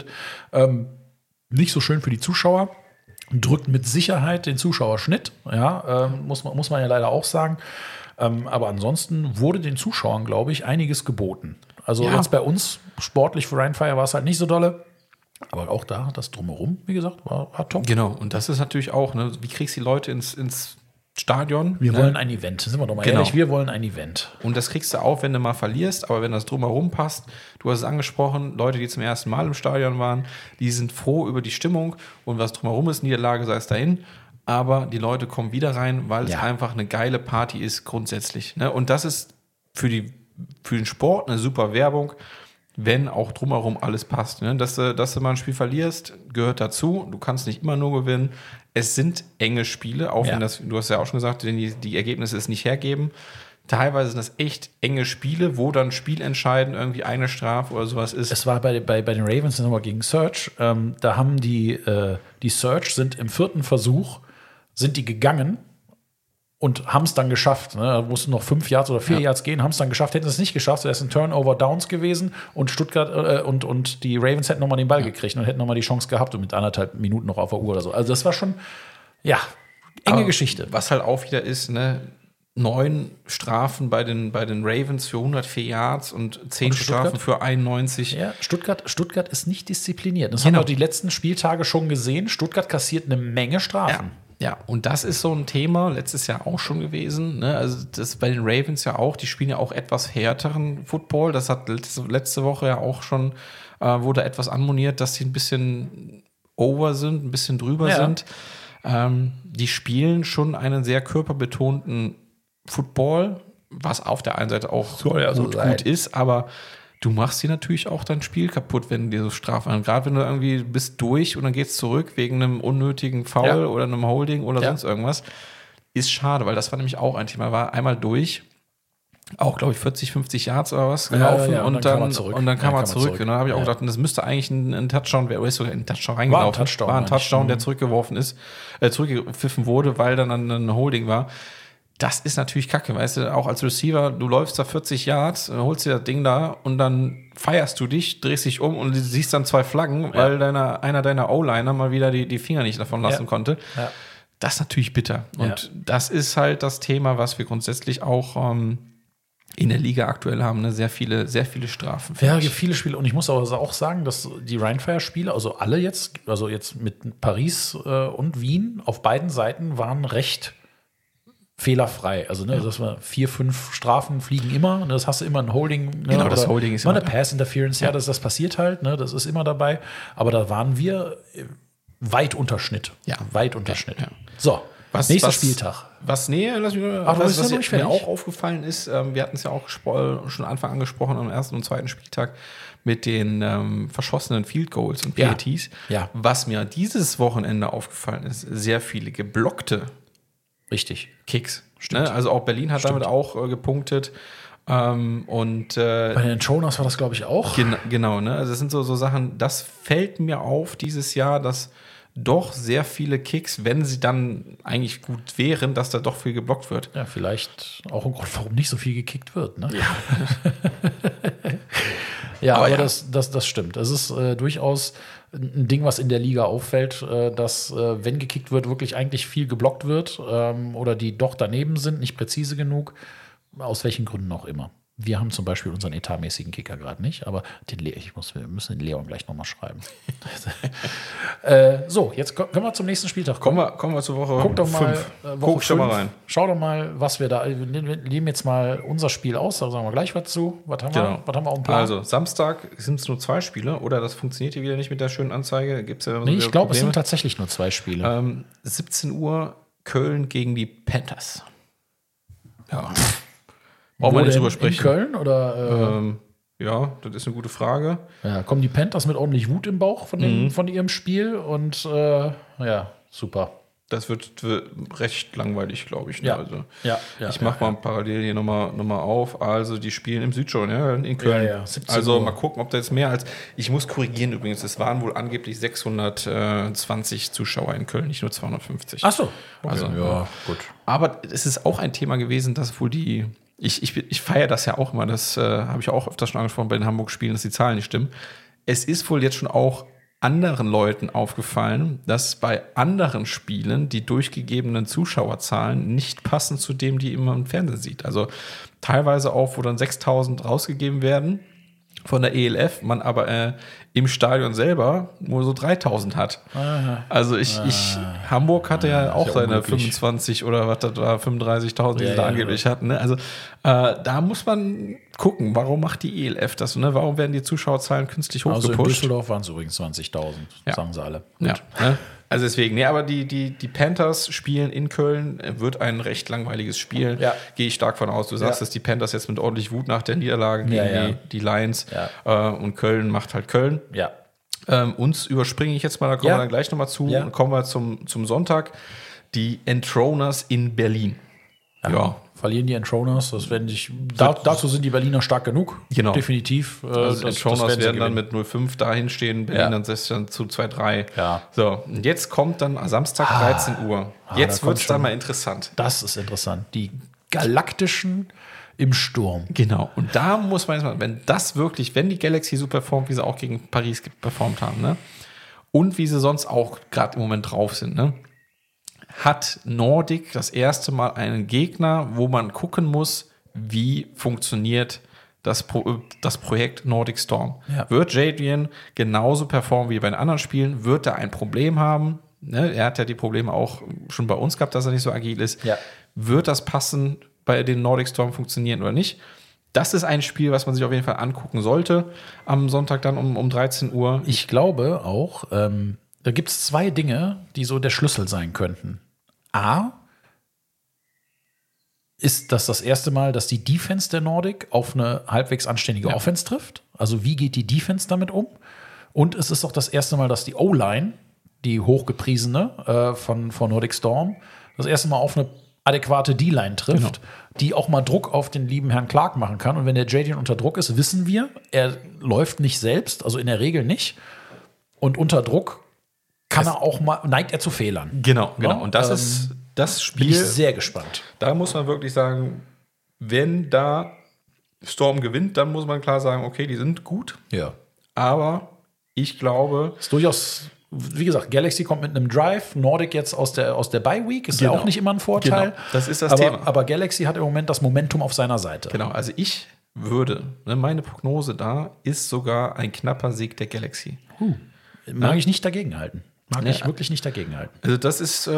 Nicht so schön für die Zuschauer. Drückt mit Sicherheit den Zuschauerschnitt, muss man ja leider auch sagen. Aber ansonsten wurde den Zuschauern, glaube ich, einiges geboten. Also jetzt bei uns sportlich für Rheinfire war es halt nicht so dolle. Aber auch da, das Drumherum, wie gesagt, war top. Genau, und das ist natürlich auch, ne, wie kriegst du die Leute ins Stadion? Wir wollen ein Event, sind wir doch mal ehrlich, wir wollen ein Event. Und das kriegst du auch, wenn du mal verlierst, aber wenn das Drumherum passt, du hast es angesprochen, Leute, die zum ersten Mal im Stadion waren, die sind froh über die Stimmung und was drumherum ist, Niederlage sei es dahin. Aber die Leute kommen wieder rein, weil es einfach eine geile Party ist grundsätzlich. Ne? Und das ist für den Sport eine super Werbung, wenn auch drumherum alles passt. Ne? Dass du mal ein Spiel verlierst, gehört dazu. Du kannst nicht immer nur gewinnen. Es sind enge Spiele, auch wenn du hast ja auch schon gesagt, wenn die Ergebnisse es nicht hergeben. Teilweise sind das echt enge Spiele, wo dann spielentscheidend irgendwie eine Strafe oder sowas ist. Es war bei den Ravens nochmal gegen Search. Da haben die Search sind im 4. Versuch sind die gegangen und haben es dann geschafft. Ne? Da mussten noch 5 Yards oder 4 Yards gehen, haben es dann geschafft, hätten es nicht geschafft, so ist ein Turnover Downs gewesen und Stuttgart und die Ravens hätten nochmal den Ball gekriegt und hätten nochmal die Chance gehabt und mit 1,5 Minuten noch auf der Uhr oder so. Also das war schon, enge Geschichte. Was halt auch wieder ist, ne, 9 Strafen bei den Ravens für 104 Yards und 10 Strafen für 91. Ja, Stuttgart ist nicht diszipliniert. Das haben wir die letzten Spieltage schon gesehen. Stuttgart kassiert eine Menge Strafen. Ja, und das ist so ein Thema, letztes Jahr auch schon gewesen. Ne? Also das bei den Ravens ja auch, die spielen ja auch etwas härteren Football. Das hat letzte Woche ja auch schon, wurde etwas anmoniert, dass sie ein bisschen over sind, ein bisschen drüber sind. Die spielen schon einen sehr körperbetonten Football, was auf der einen Seite auch gut ist, aber du machst dir natürlich auch dein Spiel kaputt, wenn du dir so Strafen an. Gerade wenn du irgendwie bist durch und dann geht's zurück wegen einem unnötigen Foul oder einem Holding oder sonst irgendwas. Ist schade, weil das war nämlich auch ein Thema. War einmal durch, auch glaube ich 40, 50 Yards oder was gelaufen und dann kam er zurück. Und dann habe ich auch gedacht, das müsste eigentlich ein Touchdown werden, oder ist sogar ein Touchdown reingelaufen. War ein Touchdown, der zurückgepfiffen wurde, weil dann ein Holding war. Das ist natürlich kacke, weißt du, auch als Receiver, du läufst da 40 Yards, holst dir das Ding da und dann feierst du dich, drehst dich um und siehst dann 2 Flaggen, weil einer deiner O-Liner mal wieder die Finger nicht davon lassen konnte. Ja. Das ist natürlich bitter. Und das ist halt das Thema, was wir grundsätzlich auch in der Liga aktuell haben, ne? Sehr viele Strafen. Ja, viele Spiele. Und ich muss aber auch sagen, dass die Rheinfire-Spiele, also alle jetzt mit Paris und Wien auf beiden Seiten waren recht fehlerfrei. Also, das war 4, 5 Strafen fliegen immer. Ne, das hast du immer ein Holding. Ne, genau, das Holding ist immer eine Pass-Interference. Ja, das passiert halt. Ne, das ist immer dabei. Aber da waren wir weit unter Schnitt. Ja. Weit unter Schnitt. Ja. So, nächster Spieltag. Was mir auch aufgefallen ist, wir hatten es ja auch schon Anfang angesprochen, am 1. und 2. Spieltag mit den verschossenen Field Goals und PATs. Ja. Was mir dieses Wochenende aufgefallen ist, sehr viele geblockte Kicks. Ne? Also auch Berlin hat damit auch gepunktet. Und bei den Shownotes war das, glaube ich, auch. Genau, ne? Also das sind so Sachen, das fällt mir auf dieses Jahr, dass doch sehr viele Kicks, wenn sie dann eigentlich gut wären, dass da doch viel geblockt wird. Ja, vielleicht auch ein Grund, warum nicht so viel gekickt wird. Ne? Ja. aber das stimmt. Das ist durchaus ein Ding, was in der Liga auffällt, dass, wenn gekickt wird, wirklich eigentlich viel geblockt wird oder die doch daneben sind, nicht präzise genug. Aus welchen Gründen auch immer. Wir haben zum Beispiel unseren etatmäßigen Kicker gerade nicht, aber wir müssen den Leon gleich nochmal schreiben. So, jetzt können wir zum nächsten Spieltag kommen. Kommen wir zur Woche 5. Guck doch mal, Guck schon mal rein. Schau doch mal, was wir da. Wir nehmen jetzt mal unser Spiel aus, da sagen wir gleich was zu. Was haben wir auf dem Plan? Also, Samstag sind es nur 2 Spiele, oder das funktioniert hier wieder nicht mit der schönen Anzeige? Gibt's ja ich glaube, es sind tatsächlich nur 2 Spiele. 17 Uhr Köln gegen die Panthers. Ja. Brauchen wir nicht drüber sprechen. In Köln oder? Ja, das ist eine gute Frage. Ja, kommen die Panthers mit ordentlich Wut im Bauch von ihrem Spiel und ja, super. Das wird recht langweilig, glaube ich. Ne? Ja. Also, ja. Ich mache mal parallel hier nochmal auf. Also, die spielen im Südstadion, ja, in Köln. Ja, also, mal gucken, ob da jetzt mehr als. Ich muss korrigieren übrigens, es waren wohl angeblich 620 Zuschauer in Köln, nicht nur 250. Ach so. Okay. Also, ja, gut. Aber es ist auch ein Thema gewesen, dass wohl die. Ich feiere das ja auch immer, das habe ich auch öfters schon angesprochen bei den Hamburg-Spielen, dass die Zahlen nicht stimmen. Es ist wohl jetzt schon auch anderen Leuten aufgefallen, dass bei anderen Spielen die durchgegebenen Zuschauerzahlen nicht passen zu dem, die immer im Fernsehen sieht. Also teilweise auch, wo dann 6.000 rausgegeben werden von der ELF, man aber im Stadion selber nur so 3.000 hat. Aha. Also Hamburg hatte ja auch seine unglücklich. 25 oder was das war, 35.000, die sie da angeblich hatten. Ne? Also da muss man gucken, warum macht die ELF das? Ne? Warum werden die Zuschauerzahlen künstlich hochgepusht? Also in Düsseldorf waren es übrigens 20.000, sagen sie alle. Ja, ne? Also deswegen, aber die Panthers spielen in Köln, wird ein recht langweiliges Spiel. Ja. Gehe ich stark von aus. Du sagst, dass die Panthers jetzt mit ordentlich Wut nach der Niederlage gegen die Lions und Köln macht halt Köln. Ja. Uns überspringe ich jetzt mal, da kommen wir dann gleich nochmal zu. Ja. Dann kommen wir zum Sonntag. Die Entroners in Berlin. Ja. Verlieren die Entroners, dazu sind die Berliner stark genug. Genau. Definitiv. Also die Entroners werden dann mit 0,5 dahin stehen, Berlin dann setzt dann zu 2,3. Ja. So, und jetzt kommt dann Samstag 13 Uhr. Jetzt wird es dann mal interessant. Das ist interessant. Die Galaktischen im Sturm. Genau. Und da muss man jetzt mal, wenn die Galaxy so performt, wie sie auch gegen Paris performt haben, ne? Und wie sie sonst auch gerade im Moment drauf sind, ne? Hat Nordic das erste Mal einen Gegner, wo man gucken muss, wie funktioniert das Projekt Nordic Storm. Ja. Wird Jadrian genauso performen wie bei den anderen Spielen? Wird er ein Problem haben? Ne? Er hat ja die Probleme auch schon bei uns gehabt, dass er nicht so agil ist. Ja. Wird das passen bei den Nordic Storm funktionieren oder nicht? Das ist ein Spiel, was man sich auf jeden Fall angucken sollte am Sonntag dann um 13 Uhr. Ich glaube auch, da gibt es 2 Dinge, die so der Schlüssel sein könnten. A, ist das erste Mal, dass die Defense der Nordic auf eine halbwegs anständige Offense trifft? Also wie geht die Defense damit um? Und es ist auch das erste Mal, dass die O-Line, die hochgepriesene von Nordic Storm, das erste Mal auf eine adäquate D-Line trifft, die auch mal Druck auf den lieben Herrn Clark machen kann. Und wenn der Jadrian unter Druck ist, wissen wir, er läuft nicht selbst, also in der Regel nicht. Und unter Druck neigt er zu Fehlern. Genau. Und das ist das Spiel. Bin ich sehr gespannt. Da muss man wirklich sagen, wenn da Storm gewinnt, dann muss man klar sagen, okay, die sind gut. Ja. Aber ich glaube. Ist durchaus, wie gesagt, Galaxy kommt mit einem Drive, Nordic jetzt aus der Bye-Week, ist ja auch nicht immer ein Vorteil. Genau. Das ist das Thema. Aber Galaxy hat im Moment das Momentum auf seiner Seite. Genau, also meine Prognose da ist sogar ein knapper Sieg der Galaxy. Mag ich nicht dagegenhalten. Ich wirklich nicht dagegenhalten. Also das ist,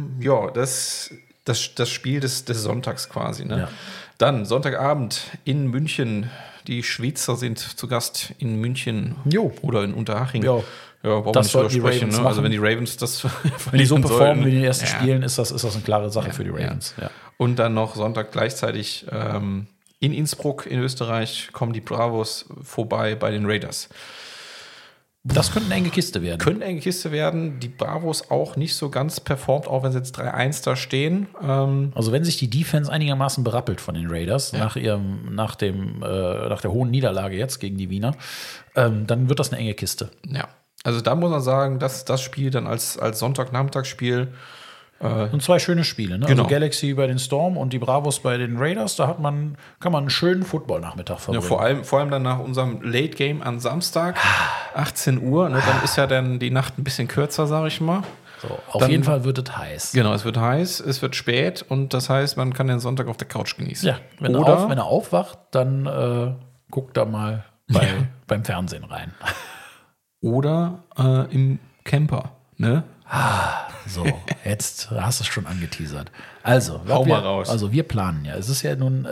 das Spiel des Sonntags quasi. Ne? Ja. Dann Sonntagabend in München. Die Schweizer sind zu Gast in München oder in Unterhaching. Ja, brauchen wir nicht drüber sprechen. Ne? Also wenn die Ravens das wenn die so performen wie in den ersten Spielen, ist das eine klare Sache für die Ravens. Ja. Und dann noch Sonntag gleichzeitig in Innsbruck in Österreich kommen die Bravos vorbei bei den Raiders. Das könnte eine enge Kiste werden. Die Bravos auch nicht so ganz performt, auch wenn sie jetzt 3-1 da stehen. Also wenn sich die Defense einigermaßen berappelt von den Raiders nach der hohen Niederlage jetzt gegen die Wiener, dann wird das eine enge Kiste. Ja, also da muss man sagen, dass das Spiel dann als Sonntagnachmittagsspiel und 2 schöne Spiele, ne? Genau. Also Galaxy bei den Storm und die Bravos bei den Raiders, da kann man einen schönen Football-Nachmittag verbringen. Ja, vor allem dann nach unserem Late-Game am Samstag, 18 Uhr, ne, dann ist ja dann die Nacht ein bisschen kürzer, sag ich mal. So, auf jeden Fall wird es heiß. Genau, es wird heiß, es wird spät und das heißt, man kann den Sonntag auf der Couch genießen. Ja, wenn er aufwacht, dann guckt er mal beim Fernsehen rein. Oder im Camper, ne? So, jetzt hast du es schon angeteasert. Also, Hau mal raus. Also wir planen ja. Es ist ja nun,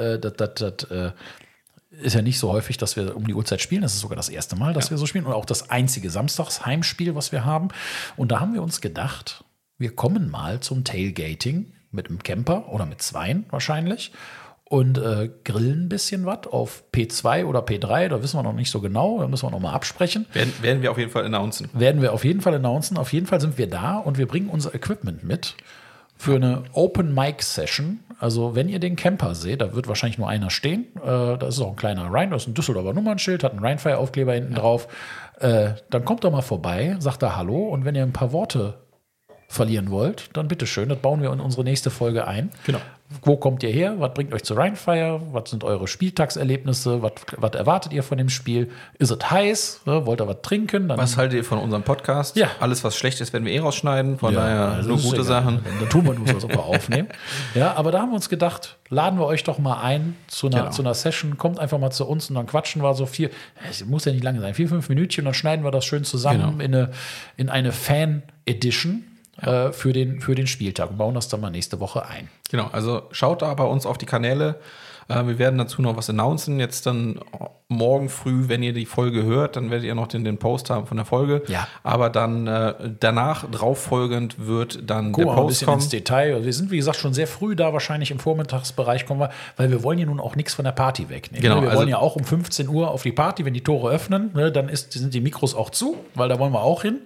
ist ja nicht so häufig, dass wir um die Uhrzeit spielen. Das ist sogar das erste Mal, dass wir so spielen. Und auch das einzige Samstagsheimspiel, was wir haben. Und da haben wir uns gedacht, wir kommen mal zum Tailgating mit einem Camper oder mit zweien wahrscheinlich. Und grillen ein bisschen was auf P2 oder P3, da wissen wir noch nicht so genau, da müssen wir noch mal absprechen. Werden wir auf jeden Fall announcen. Auf jeden Fall sind wir da und wir bringen unser Equipment mit für eine Open Mic Session. Also wenn ihr den Camper seht, da wird wahrscheinlich nur einer stehen. Da ist auch ein kleiner Rhein, das ist ein Düsseldorfer Nummernschild, hat einen Rheinfire-Aufkleber hinten drauf. Dann kommt doch mal vorbei, sagt da Hallo und wenn ihr ein paar Worte verlieren wollt, dann bitteschön, das bauen wir in unsere nächste Folge ein. Genau. Wo kommt ihr her? Was bringt euch zu Rheinfire? Was sind eure Spieltagserlebnisse? Was erwartet ihr von dem Spiel? Ist es heiß? Wollt ihr was trinken? Dann was haltet ihr von unserem Podcast? Ja. Alles, was schlecht ist, werden wir rausschneiden. Von daher also nur das ist gute egal. Sachen. Dann tun wir nur so super aufnehmen. Ja, aber da haben wir uns gedacht, laden wir euch doch mal ein zu einer Session. Kommt einfach mal zu uns und dann quatschen wir so es muss ja nicht lange sein, 4-5 Minütchen, dann schneiden wir das schön zusammen in eine Fan-Edition. Für den Spieltag und bauen das dann mal nächste Woche ein. Genau, also schaut da bei uns auf die Kanäle. Wir werden dazu noch was announcen. Jetzt dann morgen früh, wenn ihr die Folge hört, dann werdet ihr noch den Post haben von der Folge. Ja. Aber dann danach, drauf folgend, wird dann der Post Post ein bisschen kommen. ins Detail. Also wir sind, wie gesagt, schon sehr früh da, wahrscheinlich im Vormittagsbereich kommen wir, weil wir wollen ja nun auch nichts von der Party wegnehmen. Genau, Wir wollen ja auch um 15 Uhr auf die Party, wenn die Tore öffnen, dann sind die Mikros auch zu, weil da wollen wir auch hin.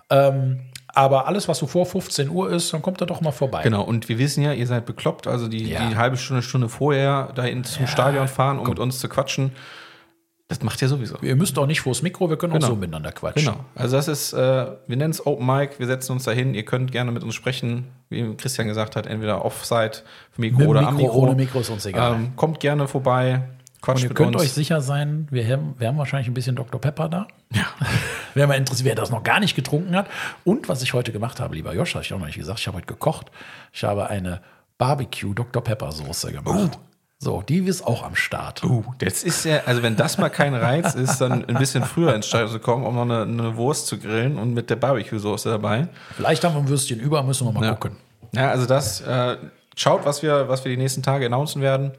Aber alles, was so vor 15 Uhr ist, dann kommt da doch mal vorbei. Genau, und wir wissen ja, ihr seid bekloppt, also die halbe Stunde vorher dahin zum Stadion fahren, um mit uns zu quatschen. Das macht ihr sowieso. Ihr müsst auch nicht vors Mikro, wir können auch so miteinander quatschen. Genau, also das ist, wir nennen es Open Mic, wir setzen uns dahin, ihr könnt gerne mit uns sprechen, wie Christian gesagt hat, entweder Offside, Mikro oder am Mikro. Ohne Mikro ist uns egal. Kommt gerne vorbei, quatscht und ihr könnt euch sicher sein, wir haben wahrscheinlich ein bisschen Dr. Pepper da. Ja. Wäre mal interessiert, wer das noch gar nicht getrunken hat. Und was ich heute gemacht habe, lieber Josh, habe ich auch noch nicht gesagt, ich habe heute gekocht. Ich habe eine Barbecue Dr. Pepper Soße gemacht. So, die ist auch am Start. Das ist ja, also wenn das mal kein Reiz ist, dann ein bisschen früher ins Stadion zu kommen, um noch eine Wurst zu grillen und mit der Barbecue-Soße dabei. Vielleicht haben wir ein Würstchen über, müssen wir mal gucken. Ja, also das, schaut, was wir die nächsten Tage announcen werden.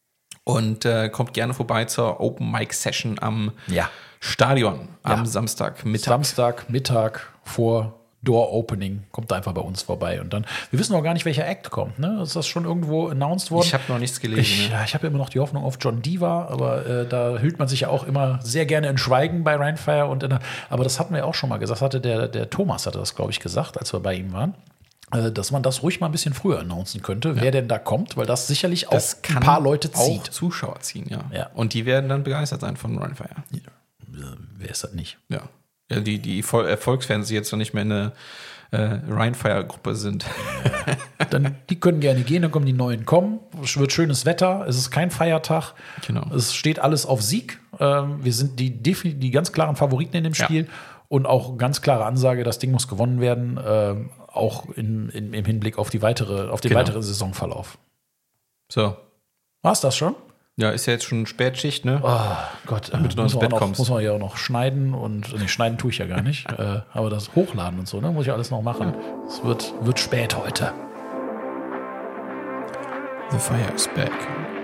Und kommt gerne vorbei zur Open Mic Session am Stadion am Samstagmittag. Samstagmittag vor Door Opening. Kommt einfach bei uns vorbei. Und dann, wir wissen noch gar nicht, welcher Act kommt. Ne? Ist das schon irgendwo announced worden? Ich habe noch nichts gelesen. Ich habe immer noch die Hoffnung auf John Diva, aber da hüllt man sich ja auch immer sehr gerne in Schweigen bei Rheinfire. Aber das hatten wir auch schon mal gesagt. Der Thomas hatte das, glaube ich, gesagt, als wir bei ihm waren. Dass man das ruhig mal ein bisschen früher announcen könnte, wer denn da kommt, weil das sicherlich auch ein paar Leute zieht. Auch Zuschauer ziehen, ja. Ja. Und die werden dann begeistert sein von Rheinfire. Ja. Wer ist das nicht? Ja. Die Erfolgsfans, die jetzt noch nicht mehr in eine Rheinfire-Gruppe sind. Dann, die können gerne gehen, dann kommen die Neuen kommen. Es wird schönes Wetter, es ist kein Feiertag. Genau. Es steht alles auf Sieg. Wir sind die ganz klaren Favoriten in dem Spiel. Und auch ganz klare Ansage, das Ding muss gewonnen werden, auch im Hinblick auf den weiteren Saisonverlauf. So. War's das schon? Ja, ist ja jetzt schon Spätschicht, ne? Oh Gott, damit du noch ins Bett kommst. Muss man ja auch noch schneiden schneiden tue ich ja gar nicht. Aber das Hochladen und so, ne, muss ich alles noch machen. Es wird spät heute. The fire is back.